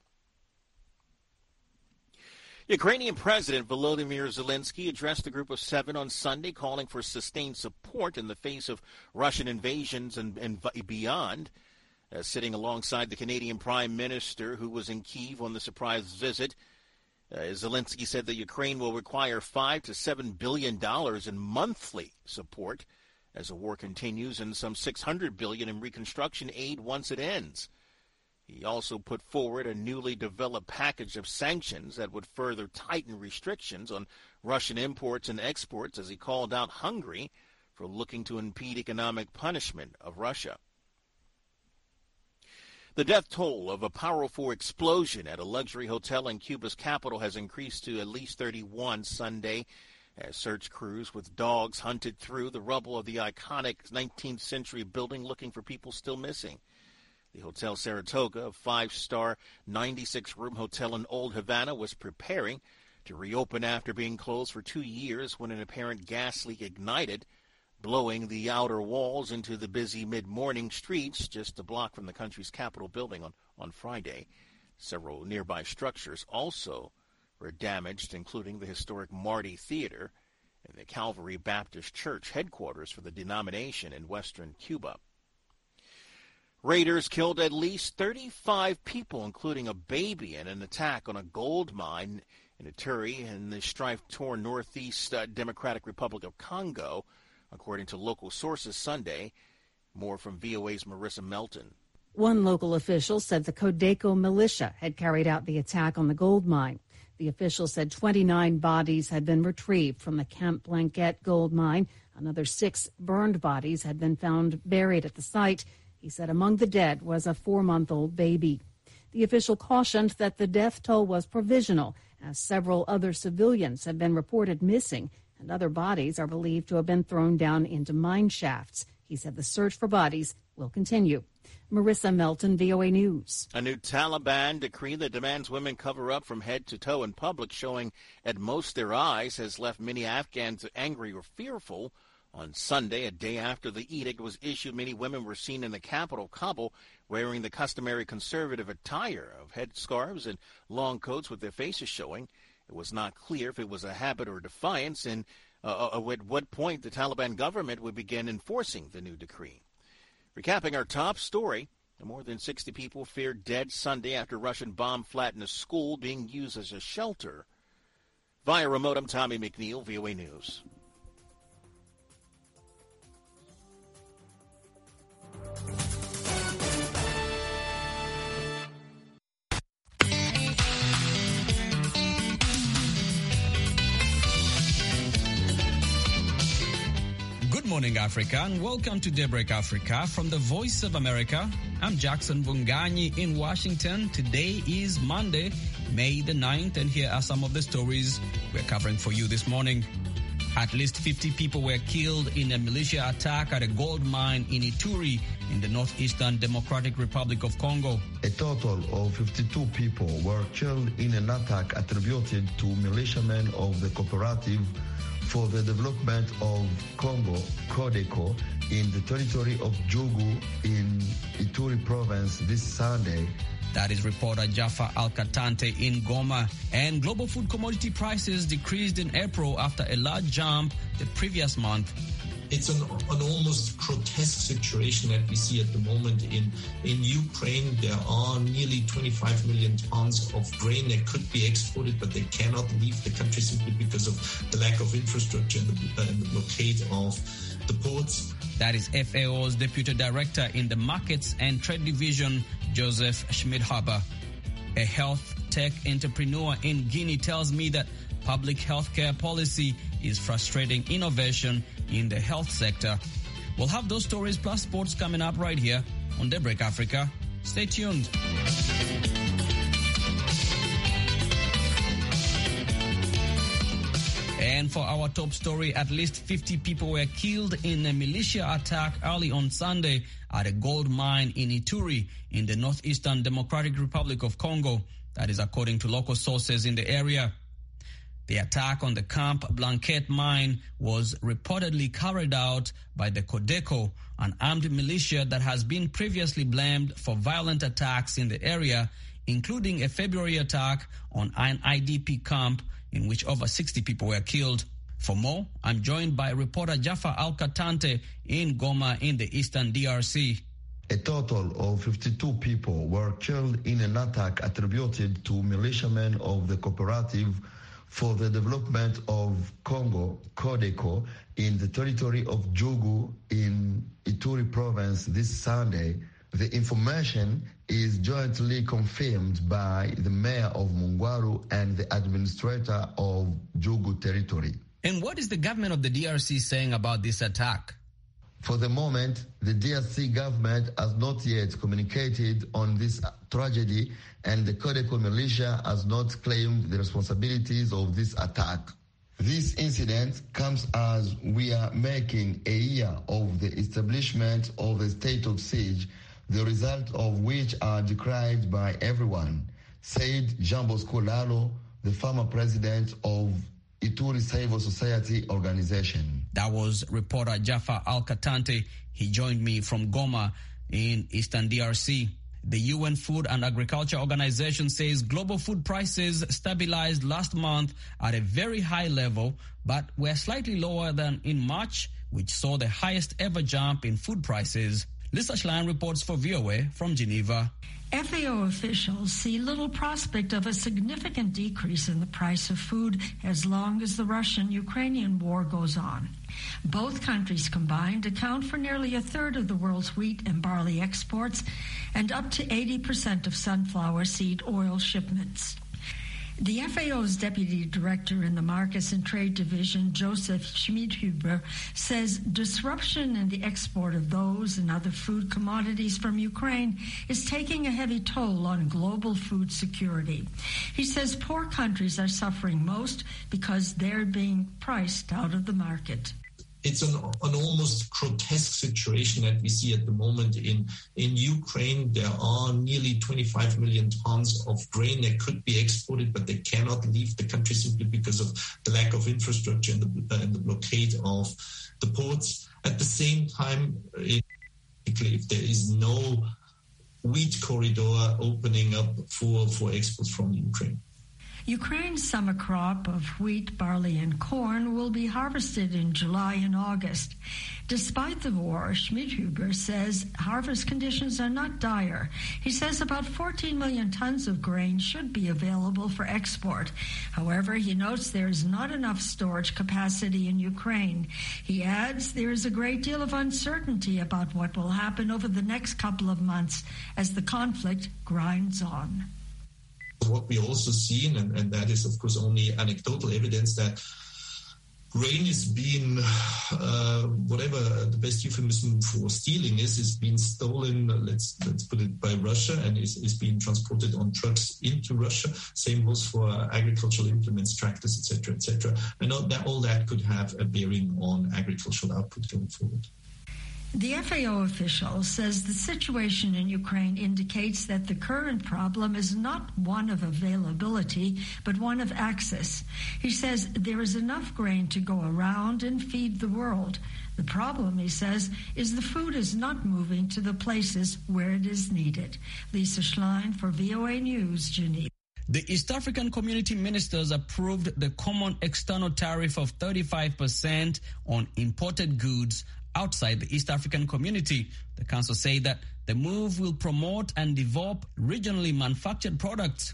Ukrainian President Volodymyr Zelensky addressed the Group of Seven on Sunday, calling for sustained support in the face of Russian invasions and, and beyond. Uh, sitting alongside the Canadian Prime Minister, who was in Kyiv on the surprise visit, uh, Zelensky said that Ukraine will require five to seven billion dollars in monthly support as the war continues, and some six hundred billion dollars in reconstruction aid once it ends. He also put forward a newly developed package of sanctions that would further tighten restrictions on Russian imports and exports, as he called out Hungary for looking to impede economic punishment of Russia. The death toll of a powerful explosion at a luxury hotel in Cuba's capital has increased to at least thirty-one Sunday, as search crews with dogs hunted through the rubble of the iconic nineteenth century building looking for people still missing. The Hotel Saratoga, a five-star, ninety-six room hotel in Old Havana, was preparing to reopen after being closed for two years when an apparent gas leak ignited, blowing the outer walls into the busy mid-morning streets just a block from the country's Capitol building on, on Friday. Several nearby structures also were damaged, including the historic Marty Theater and the Calvary Baptist Church headquarters for the denomination in western Cuba. Raiders killed at least thirty-five people, including a baby, in an attack on a gold mine in Ituri in the strife-torn northeast uh, Democratic Republic of Congo, according to local sources Sunday. More from V O A's Marissa Melton. One local official said the Codeco militia had carried out the attack on the gold mine. The official said twenty-nine bodies had been retrieved from the Camp Blanquette gold mine. Another six burned bodies had been found buried at the site. He said among the dead was a four-month-old baby. The official cautioned that the death toll was provisional, as several other civilians have been reported missing, and other bodies are believed to have been thrown down into mine shafts. He said the search for bodies will continue. Marissa Melton, V O A News. A new Taliban decree that demands women cover up from head to toe in public, showing at most their eyes, has left many Afghans angry or fearful. On Sunday, a day after the edict was issued, many women were seen in the capital, Kabul, wearing the customary conservative attire of headscarves and long coats with their faces showing. It was not clear if it was a habit or defiance, and uh, uh, at what point the Taliban government would begin enforcing the new decree. Recapping our top story, more than sixty people feared dead Sunday after Russian bomb flattened a school being used as a shelter. Via remote, I'm Tommy McNeil, V O A News. morning, Africa, and welcome to Daybreak Africa from the Voice of America. I'm Jackson Bunganyi in Washington. Today is Monday, May the ninth, and here are some of the stories we're covering for you this morning. At least fifty people were killed in a militia attack at a gold mine in Ituri in the northeastern Democratic Republic of Congo. A total of fifty-two people were killed in an attack attributed to militiamen of the Cooperative for the Development of Congo, CODECO, in the territory of Jugu in Ituri province this Sunday. That is reporter Jaffa Al-Katante in Goma. And global food commodity prices decreased in April after a large jump the previous month. It's an, an almost grotesque situation that we see at the moment in, in Ukraine. There are nearly twenty-five million tons of grain that could be exported, but they cannot leave the country simply because of the lack of infrastructure and the, uh, and the blockade of the ports. That is F A O's Deputy Director in the Markets and Trade Division, Joseph Schmidhuber. A health tech entrepreneur in Guinea tells me that public healthcare policy is frustrating innovation in the health sector. We'll have those stories plus sports coming up right here on Daybreak Africa. Stay tuned. And for our top story, at least fifty people were killed in a militia attack early on Sunday at a gold mine in Ituri in the northeastern Democratic Republic of Congo. That is according to local sources in the area. The attack on the Camp Blanquet mine was reportedly carried out by the CODECO, an armed militia that has been previously blamed for violent attacks in the area, including a February attack on an I D P camp in which over sixty people were killed. For more, I'm joined by reporter Jaffa Al-Katante in Goma in the eastern D R C. A total of fifty-two people were killed in an attack attributed to militiamen of the Cooperative for the Development of Congo, CODECO, in the territory of Jugu in Ituri province this Sunday. The information is jointly confirmed by the mayor of Mungwaru and the administrator of Jugu territory. And what is the government of the D R C saying about this attack? For the moment, the D R C government has not yet communicated on this tragedy, and the CODECO militia has not claimed the responsibilities of this attack. This incident comes as we are making a year of the establishment of a state of siege, the result of which are decried by everyone, said Jean Bosco Lalo, the former president of Ituri Civil Society Organization. That was reporter Jaffa Al-Katante. He joined me from Goma in eastern D R C. The U N Food and Agriculture Organization says global food prices stabilized last month at a very high level, but were slightly lower than in March, which saw the highest ever jump in food prices. Lisa Schlein reports for V O A from Geneva. F A O officials see little prospect of a significant decrease in the price of food as long as the Russian-Ukrainian war goes on. Both countries combined account for nearly a third of the world's wheat and barley exports and up to eighty percent of sunflower seed oil shipments. The F A O's Deputy Director in the Markets and Trade Division, Joseph Schmidhuber, says disruption in the export of those and other food commodities from Ukraine is taking a heavy toll on global food security. He says poor countries are suffering most because they're being priced out of the market. It's an, an almost grotesque situation that we see at the moment in, in Ukraine. There are nearly twenty-five million tons of grain that could be exported, but they cannot leave the country simply because of the lack of infrastructure and the, uh, and the blockade of the ports. At the same time, it, if there is no wheat corridor opening up for, for exports from Ukraine. Ukraine's summer crop of wheat, barley, and corn will be harvested in July and August. Despite the war, Schmidhuber says harvest conditions are not dire. He says about fourteen million tons of grain should be available for export. However, he notes there is not enough storage capacity in Ukraine. He adds there is a great deal of uncertainty about what will happen over the next couple of months as the conflict grinds on. What we also see, and, and that is of course only anecdotal evidence, that grain is being, uh, whatever the best euphemism for stealing is, is being stolen, let's let's put it, by Russia, and is, is being transported on trucks into Russia. Same goes for agricultural implements, tractors, et cetera, et cetera. And all that, all that could have a bearing on agricultural output going forward. The F A O official says the situation in Ukraine indicates that the current problem is not one of availability, but one of access. He says there is enough grain to go around and feed the world. The problem, he says, is the food is not moving to the places where it is needed. Lisa Schlein for V O A News, Geneva. The East African Community Ministers approved the common external tariff of thirty-five percent on imported goods outside the East African Community. The Council said that the move will promote and develop regionally manufactured products.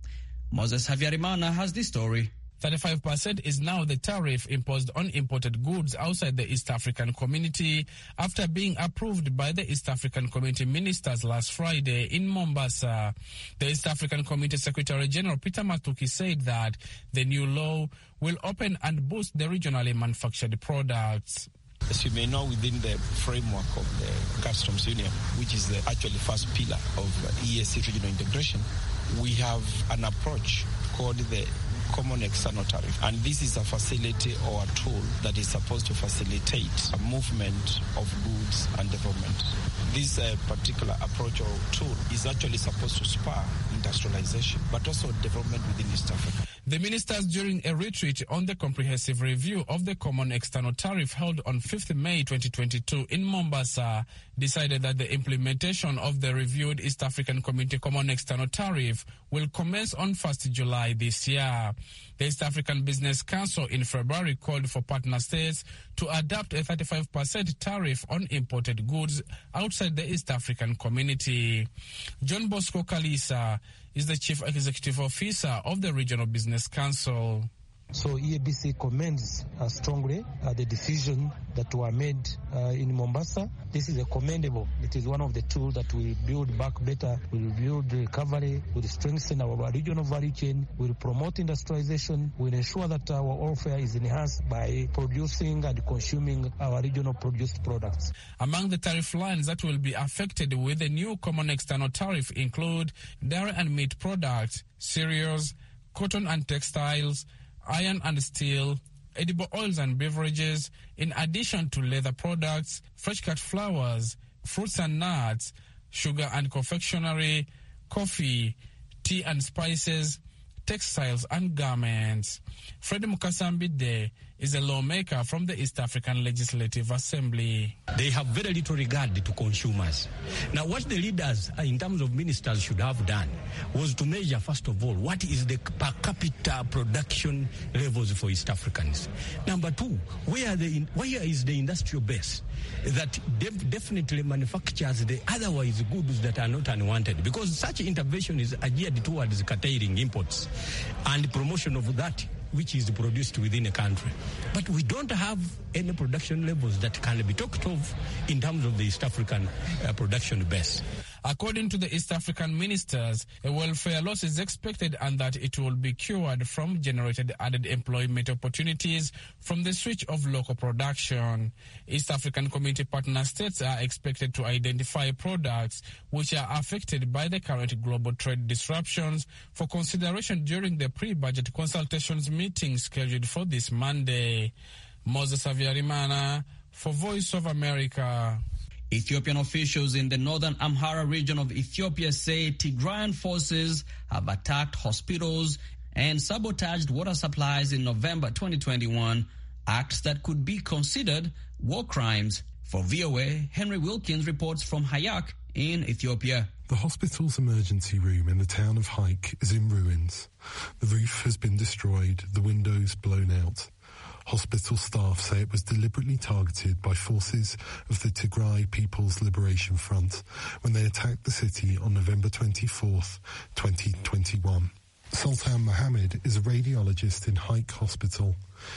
Moses Havyarimana has this story. thirty-five percent is now the tariff imposed on imported goods outside the East African Community after being approved by the East African Community Ministers last Friday in Mombasa. The East African Community Secretary General Peter Matuki said that the new law will open and boost the regionally manufactured products. As you may know, within the framework of the Customs Union, which is the actually first pillar of E A C regional integration, we have an approach called the Common External Tariff. And this is a facility or a tool that is supposed to facilitate a movement of goods and development. This uh, particular approach or tool is actually supposed to spur industrialization, but also development within East Africa. The ministers, during a retreat on the comprehensive review of the Common External Tariff held on fifth of May twenty twenty-two in Mombasa, decided that the implementation of the reviewed East African Community Common External Tariff will commence on first of July this year. The East African Business Council in February called for partner states to adopt a thirty-five percent tariff on imported goods outside the East African Community. John Bosco Kalisa is the Chief Executive Officer of the Regional Business Council. So E A B C commends uh, strongly uh, the decision that were made uh, in Mombasa. This is a commendable. It is one of the tools that will build back better, will build recovery, will strengthen our regional value chain, will promote industrialization, will ensure that our welfare is enhanced by producing and consuming our regional produced products. Among the tariff lines that will be affected with the new common external tariff include dairy and meat products, cereals, cotton and textiles, iron and steel, edible oils and beverages, in addition to leather products, fresh-cut flowers, fruits and nuts, sugar and confectionery, coffee, tea and spices, textiles and garments. Fred Mukasambide is a lawmaker from the East African Legislative Assembly. They have very little regard to consumers. Now, what the leaders, in terms of ministers, should have done was to measure, first of all, what is the per capita production levels for East Africans. Number two, where, the, where is the industrial base that def definitely manufactures the otherwise goods that are not unwanted? Because such intervention is geared towards curtailing imports and promotion of that which is produced within a country. But we don't have any production levels that can be talked of in terms of the East African uh, production base. According to the East African ministers, a welfare loss is expected and that it will be cured from generated added employment opportunities from the switch of local production. East African Community partner states are expected to identify products which are affected by the current global trade disruptions for consideration during the pre-budget consultations meeting scheduled for this Monday. Moses Havyarimana for Voice of America. Ethiopian officials in the northern Amhara region of Ethiopia say Tigrayan forces have attacked hospitals and sabotaged water supplies in November twenty twenty-one, acts that could be considered war crimes. For V O A, Henry Wilkins reports from Hayak in Ethiopia. The hospital's emergency room in the town of Haik is in ruins. The roof has been destroyed, the windows blown out. Hospital staff say it was deliberately targeted by forces of the Tigray People's Liberation Front when they attacked the city on November twenty-fourth, twenty twenty-one. Sultan Mohammed is a radiologist in Haik Hospital.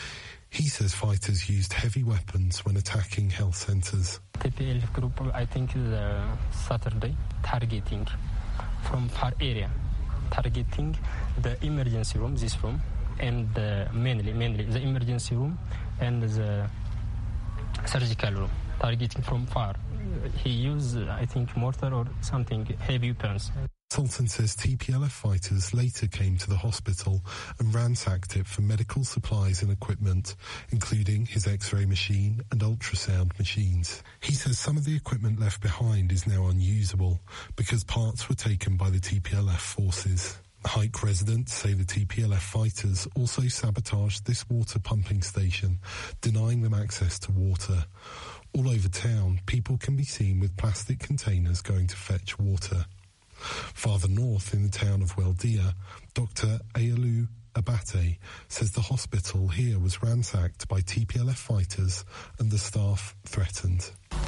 He says fighters used heavy weapons when attacking health centres. T P L F group, I think, is uh, Saturday, targeting from far area, targeting the emergency room, this room, and uh, mainly, mainly the emergency room and the surgical room, targeting from far. He used, I think, mortar or something, heavy weapons. Sultan says T P L F fighters later came to the hospital and ransacked it for medical supplies and equipment, including his X-ray machine and ultrasound machines. He says some of the equipment left behind is now unusable because parts were taken by the T P L F forces. Haik residents say the T P L F fighters also sabotaged this water pumping station, denying them access to water. All over town, people can be seen with plastic containers going to fetch water. Farther north in the town of Weldia, Doctor Ayalu Abate says the hospital here was ransacked by T P L F fighters and the staff threatened.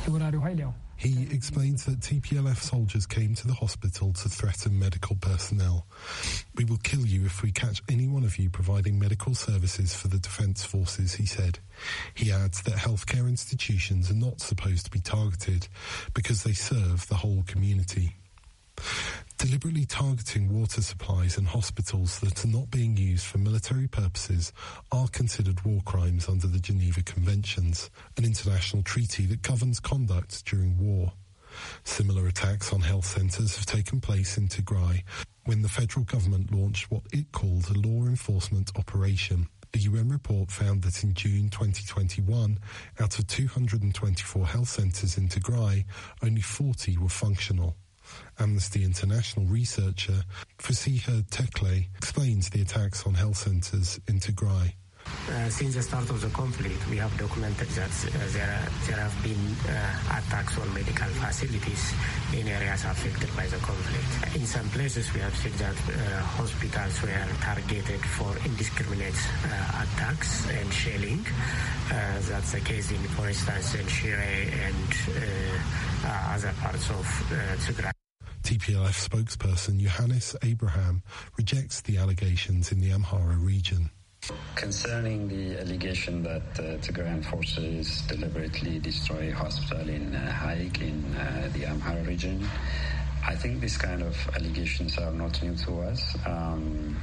He explains that T P L F soldiers came to the hospital to threaten medical personnel. "We will kill you if we catch any one of you providing medical services for the defence forces," he said. He adds that healthcare institutions are not supposed to be targeted because they serve the whole community. Deliberately targeting water supplies and hospitals that are not being used for military purposes are considered war crimes under the Geneva Conventions, an international treaty that governs conduct during war. Similar attacks on health centres have taken place in Tigray when the federal government launched what it called a law enforcement operation. A U N report found that in June twenty twenty-one, out of two hundred twenty-four health centres in Tigray, only forty were functional. Amnesty International researcher Fasiha Tekle explains the attacks on health centres in Tigray. Uh, since the start of the conflict, we have documented that uh, there, are, there have been uh, attacks on medical facilities in areas affected by the conflict. In some places, we have seen that uh, hospitals were targeted for indiscriminate uh, attacks and shelling. Uh, that's the case in, for instance, in Shire and uh, uh, other parts of uh, Tigray. T P L F spokesperson Johannes Abraham rejects the allegations in the Amhara region. Concerning the allegation that uh, Tigrayan forces deliberately destroy a hospital in uh, Haik in uh, the Amhara region, I think these kind of allegations are not new to us. Um,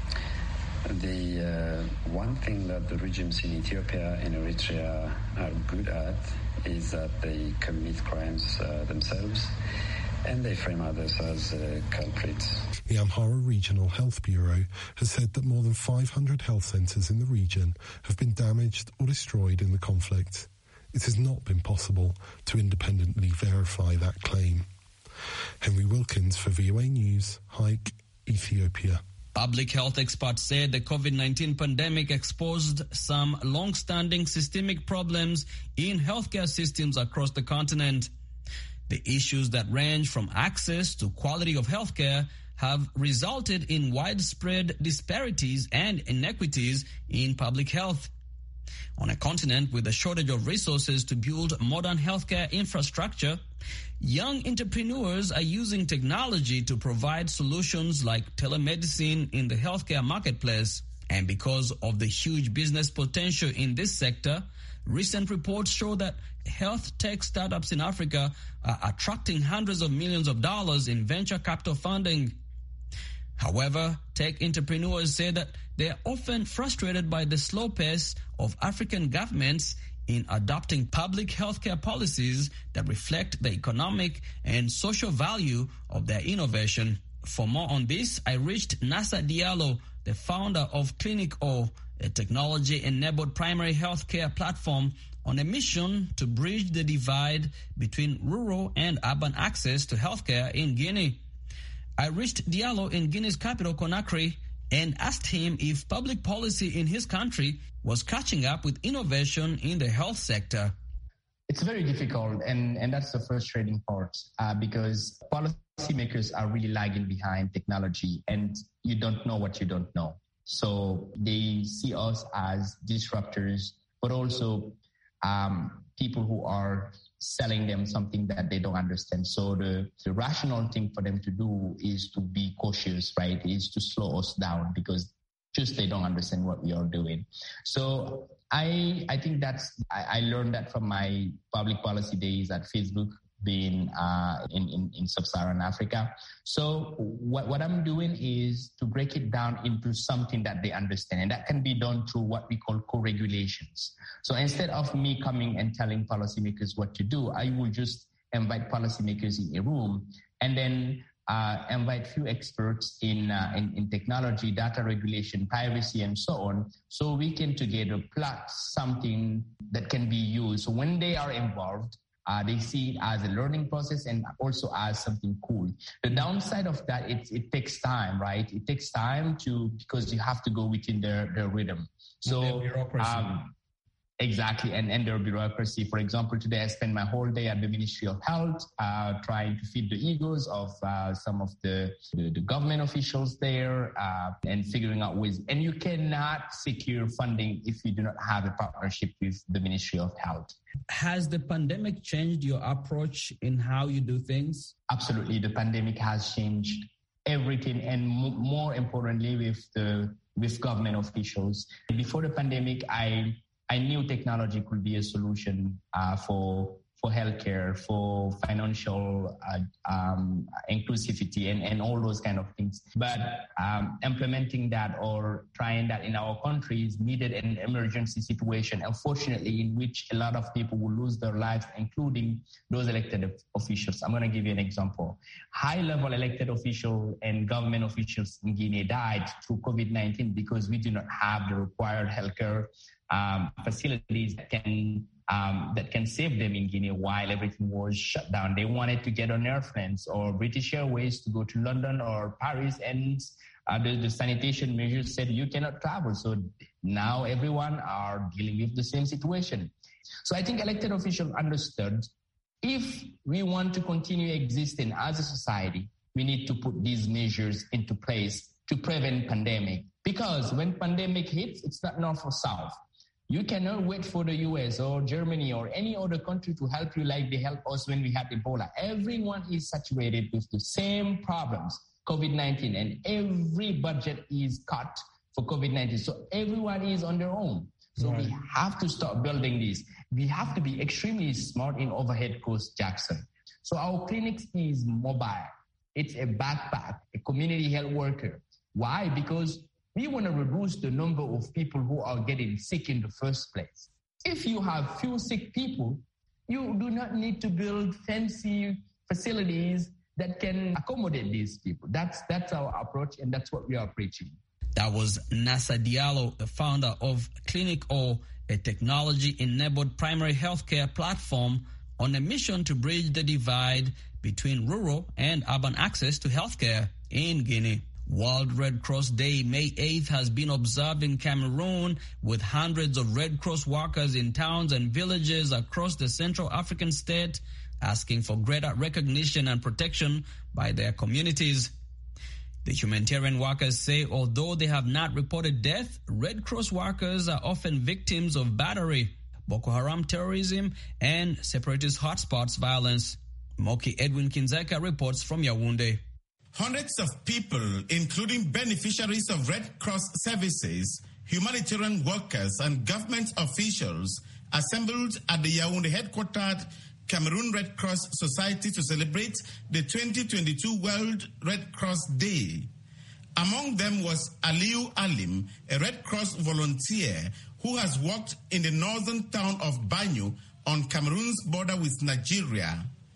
the uh, one thing that the regimes in Ethiopia and Eritrea are good at is that they commit crimes uh, themselves, and they frame others as uh, culprits. The Amhara Regional Health Bureau has said that more than five hundred health centres in the region have been damaged or destroyed in the conflict. It has not been possible to independently verify that claim. Henry Wilkins for V O A News, Haik, Ethiopia. Public health experts said the COVID nineteen pandemic exposed some long-standing systemic problems in healthcare systems across the continent. The issues that range from access to quality of healthcare have resulted in widespread disparities and inequities in public health. On a continent with a shortage of resources to build modern healthcare infrastructure, young entrepreneurs are using technology to provide solutions like telemedicine in the healthcare marketplace. And because of the huge business potential in this sector, recent reports show that health tech startups in Africa are attracting hundreds of millions of dollars in venture capital funding. However, tech entrepreneurs say that they are often frustrated by the slow pace of African governments in adopting public healthcare policies that reflect the economic and social value of their innovation. For more on this, I reached Nasa Diallo, the founder of Clinic O, a technology-enabled primary healthcare platform on a mission to bridge the divide between rural and urban access to healthcare in Guinea. I reached Diallo in Guinea's capital, Conakry, and asked him if public policy in his country was catching up with innovation in the health sector. It's very difficult, and, and that's the frustrating part, uh, because policymakers are really lagging behind technology, and you don't know what you don't know. So they see us as disruptors, but also um, people who are selling them something that they don't understand. So the, the rational thing for them to do is to be cautious, right? Is to slow us down because just they don't understand what we are doing. So I I think that's, I, I learned that from my public policy days at Facebook, been uh, in, in, in sub-Saharan Africa. So what, what I'm doing is to break it down into something that they understand. And that can be done through what we call co-regulations. So instead of me coming and telling policymakers what to do, I will just invite policymakers in a room and then uh, invite few experts in, uh, in, in technology, data regulation, privacy, and so on. So we can together plot something that can be used. So when they are involved, Uh, they see it as a learning process and also as something cool. The downside of that, it, it takes time, right? It takes time to, because you have to go within their, their rhythm. So, um, exactly, and, and their bureaucracy. For example, today I spent my whole day at the Ministry of Health uh, trying to feed the egos of uh, some of the, the, the government officials there uh, and figuring out ways. And you cannot secure funding if you do not have a partnership with the Ministry of Health. Has the pandemic changed your approach in how you do things? Absolutely. The pandemic has changed everything, and m- more importantly with the with government officials. Before the pandemic, I I knew technology could be a solution uh, for for healthcare, for financial uh, um, inclusivity, and, and all those kind of things. But um, implementing that or trying that in our countries needed an emergency situation, unfortunately, in which a lot of people will lose their lives, including those elected officials. I'm going to give you an example. High-level elected officials and government officials in Guinea died through COVID nineteen because we do not have the required healthcare um, facilities that can Um, that can save them in Guinea while everything was shut down. They wanted to get on airplanes or British Airways to go to London or Paris, and uh, the, the sanitation measures said you cannot travel. So now everyone are dealing with the same situation. So I think elected officials understood if we want to continue existing as a society, we need to put these measures into place to prevent pandemic. Because when pandemic hits, it's not north or south. You cannot wait for the U S or Germany or any other country to help you like they helped us when we had Ebola. Everyone is saturated with the same problems, COVID nineteen, and every budget is cut for COVID nineteen. So everyone is on their own. So right. We have to start building this. We have to be extremely smart in overhead cost, Jackson. So our clinics is mobile. It's a backpack, a community health worker. Why? Because we want to reduce the number of people who are getting sick in the first place. If you have few sick people, you do not need to build fancy facilities that can accommodate these people. That's that's our approach, and that's what we are preaching. That was Nasa Diallo, the founder of Clinic O, a technology-enabled primary healthcare platform on a mission to bridge the divide between rural and urban access to healthcare in Guinea. World Red Cross Day, May eighth, has been observed in Cameroon with hundreds of Red Cross workers in towns and villages across the Central African state asking for greater recognition and protection by their communities. The humanitarian workers say although they have not reported death, Red Cross workers are often victims of battery, Boko Haram terrorism, and separatist hotspots violence. Moki Edwin Kinzeka reports from Yaoundé. Hundreds of people, including beneficiaries of Red Cross services, humanitarian workers, and government officials, assembled at the Yaoundé headquartered Cameroon Red Cross Society to celebrate the twenty twenty-two World Red Cross Day. Among them was Aliou Alim, a Red Cross volunteer who has worked in the northern town of Banyu on Cameroon's border with Nigeria.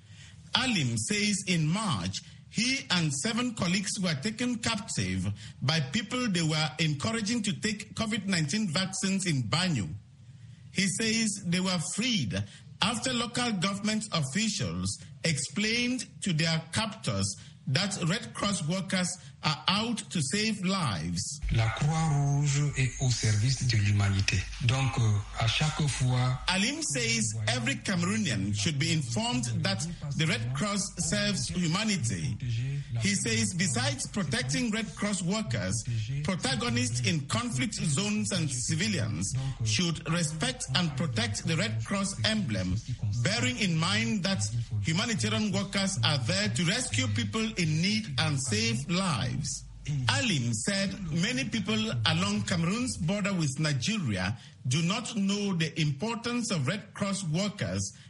Alim says in March, he and seven colleagues were taken captive by people they were encouraging to take COVID nineteen vaccines in Banyu. He says they were freed after local government officials explained to their captors that Red Cross workers are out to save lives. La Croix-Rouge est au service de l'humanité. Donc, à chaque fois... Alim says every Cameroonian should be informed that the Red Cross serves humanity. He says besides protecting Red Cross workers, protagonists in conflict zones and civilians should respect and protect the Red Cross emblem, bearing in mind that humanitarian workers are there to rescue people in need and save lives. Alim said many people along Cameroon's border with Nigeria do not know the importance of Red Cross workers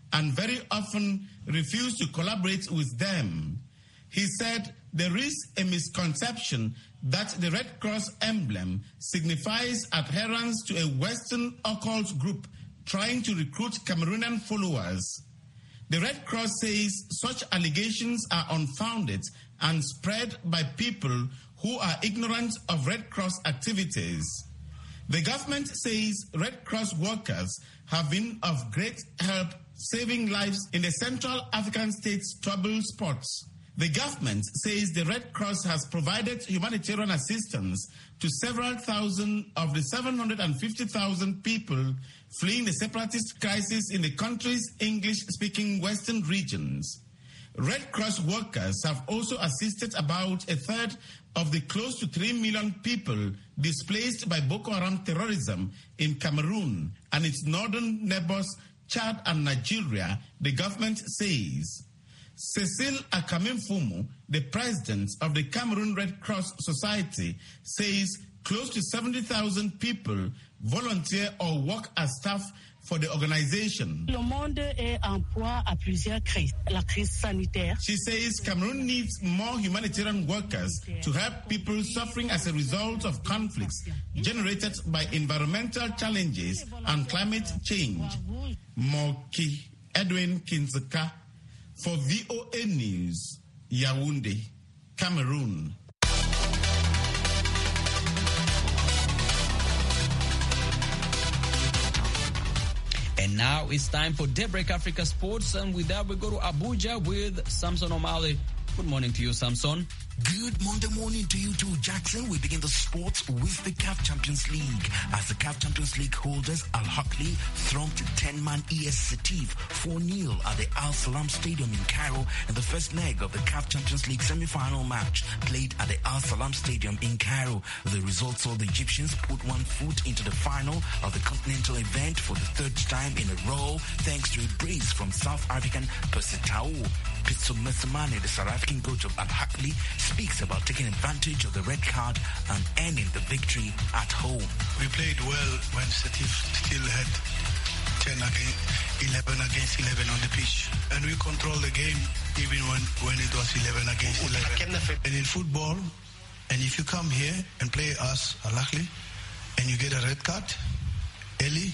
and very often refuse to collaborate with them. He said there is a misconception that the Red Cross emblem signifies adherence to a Western occult group trying to recruit Cameroonian followers. The Red Cross says such allegations are unfounded and spread by people who are ignorant of Red Cross activities. The government says Red Cross workers have been of great help saving lives in the Central African states' troubled spots. The government says the Red Cross has provided humanitarian assistance to several thousand of the seven hundred fifty thousand people fleeing the separatist crisis in the country's English-speaking western regions. Red Cross workers have also assisted about a third of the close to three million people displaced by Boko Haram terrorism in Cameroon and its northern neighbors, Chad and Nigeria, the government says. Cecile Akamemfumu, the president of the Cameroon Red Cross Society, says close to seventy thousand people volunteer or work as staff for the organization. Le monde est en proie à plusieurs crises. La crise sanitaire. She says Cameroon needs more humanitarian workers to help people suffering as a result of conflicts generated by environmental challenges and climate change. Moki Edwin Kinzeka for V O A News, Yaoundé, Cameroon. And now it's time for Daybreak Africa Sports, and with that we go to Abuja with Samson Omale. Good morning to you, Samson. Good Monday morning to you too, Jackson. We begin the sports with the C A F Champions League. As the C A F Champions League holders, Al-Ahly thumped ten-man E S Setif four nil at the Al Salam Stadium in Cairo in the first leg of the C A F Champions League semi-final match played at the Al Salam Stadium in Cairo. The result saw the Egyptians put one foot into the final of the continental event for the third time in a row, thanks to a brace from South African Persitao. Pitso Messamane, the South African coach of Al-Ahly, speaks about taking advantage of the red card and earning the victory at home. We played well when Setif still had ten against eleven against eleven on the pitch, and we controlled the game even when, when it was eleven against eleven. And in football, and if you come here and play us Al-Ahly and you get a red card early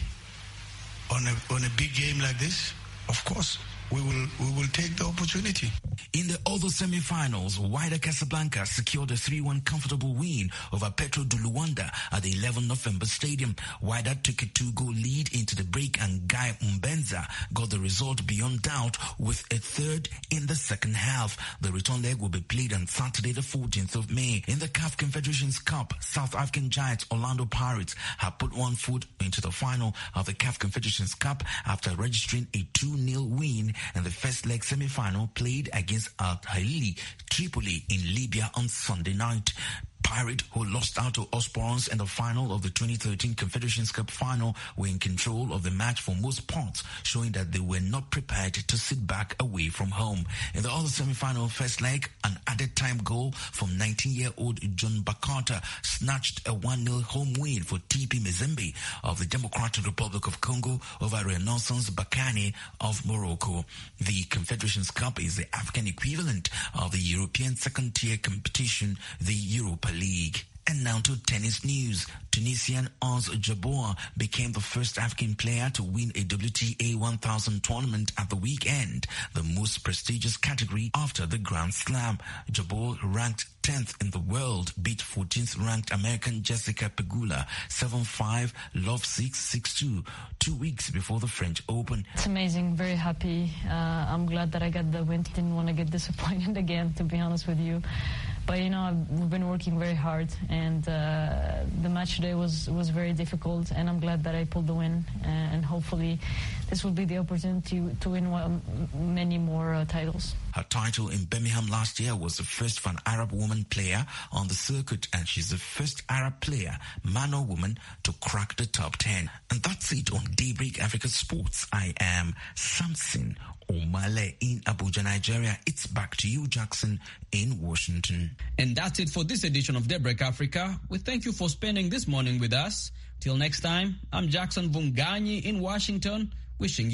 on a on a big game like this, of course we will we will take the opportunity. In the other semi-finals, Wydad Casablanca secured a three one comfortable win over Petro de Luanda at the eleventh of November Stadium. Wydad took a two-goal lead into the break, and Guy Mbenza got the result beyond doubt with a third in the second half. The return leg will be played on Saturday the fourteenth of May. In the C A F Confederations Cup, South African giants Orlando Pirates have put one foot into the final of the C A F Confederations Cup after registering a two nil win in the first leg semi-final played against Al-Ahly Tripoli in Libya on Sunday night. Pirate, who lost out to Osporans in the final of the twenty thirteen Confederations Cup final, were in control of the match for most parts, showing that they were not prepared to sit back away from home. In the other semi-final first leg, an added time goal from nineteen-year-old John Bakata snatched a one nil home win for T P Mazembe of the Democratic Republic of Congo over Renaissance Bakane of Morocco. The Confederations Cup is the African equivalent of the European second-tier competition, the Europa League. And now to tennis news. Tunisian Ons Jabeur became the first African player to win a W T A one thousand tournament at the weekend, the most prestigious category after the Grand Slam. Jabeur, ranked tenth in the world, beat fourteenth ranked American Jessica Pegula seven five, love six, six two, two weeks before the French Open. It's amazing, very happy. Uh, I'm glad that I got the win. Didn't want to get disappointed again, to be honest with you. But, you know, I've, we've been working very hard, and uh, the match today was, was very difficult, and I'm glad that I pulled the win, uh, and hopefully this will be the opportunity to win one, many more uh, titles. Her title in Birmingham last year was the first for an Arab woman player on the circuit, and she's the first Arab player, man or woman, to crack the top ten. And that's it on Daybreak Africa Sports. I am Samson Omale in Abuja, Nigeria. It's back to you, Jackson, in Washington. And that's it for this edition of Daybreak Africa. We thank you for spending this morning with us. Till next time, I'm Jackson Vunganyi in Washington, wishing you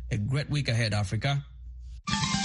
A great week ahead, Africa.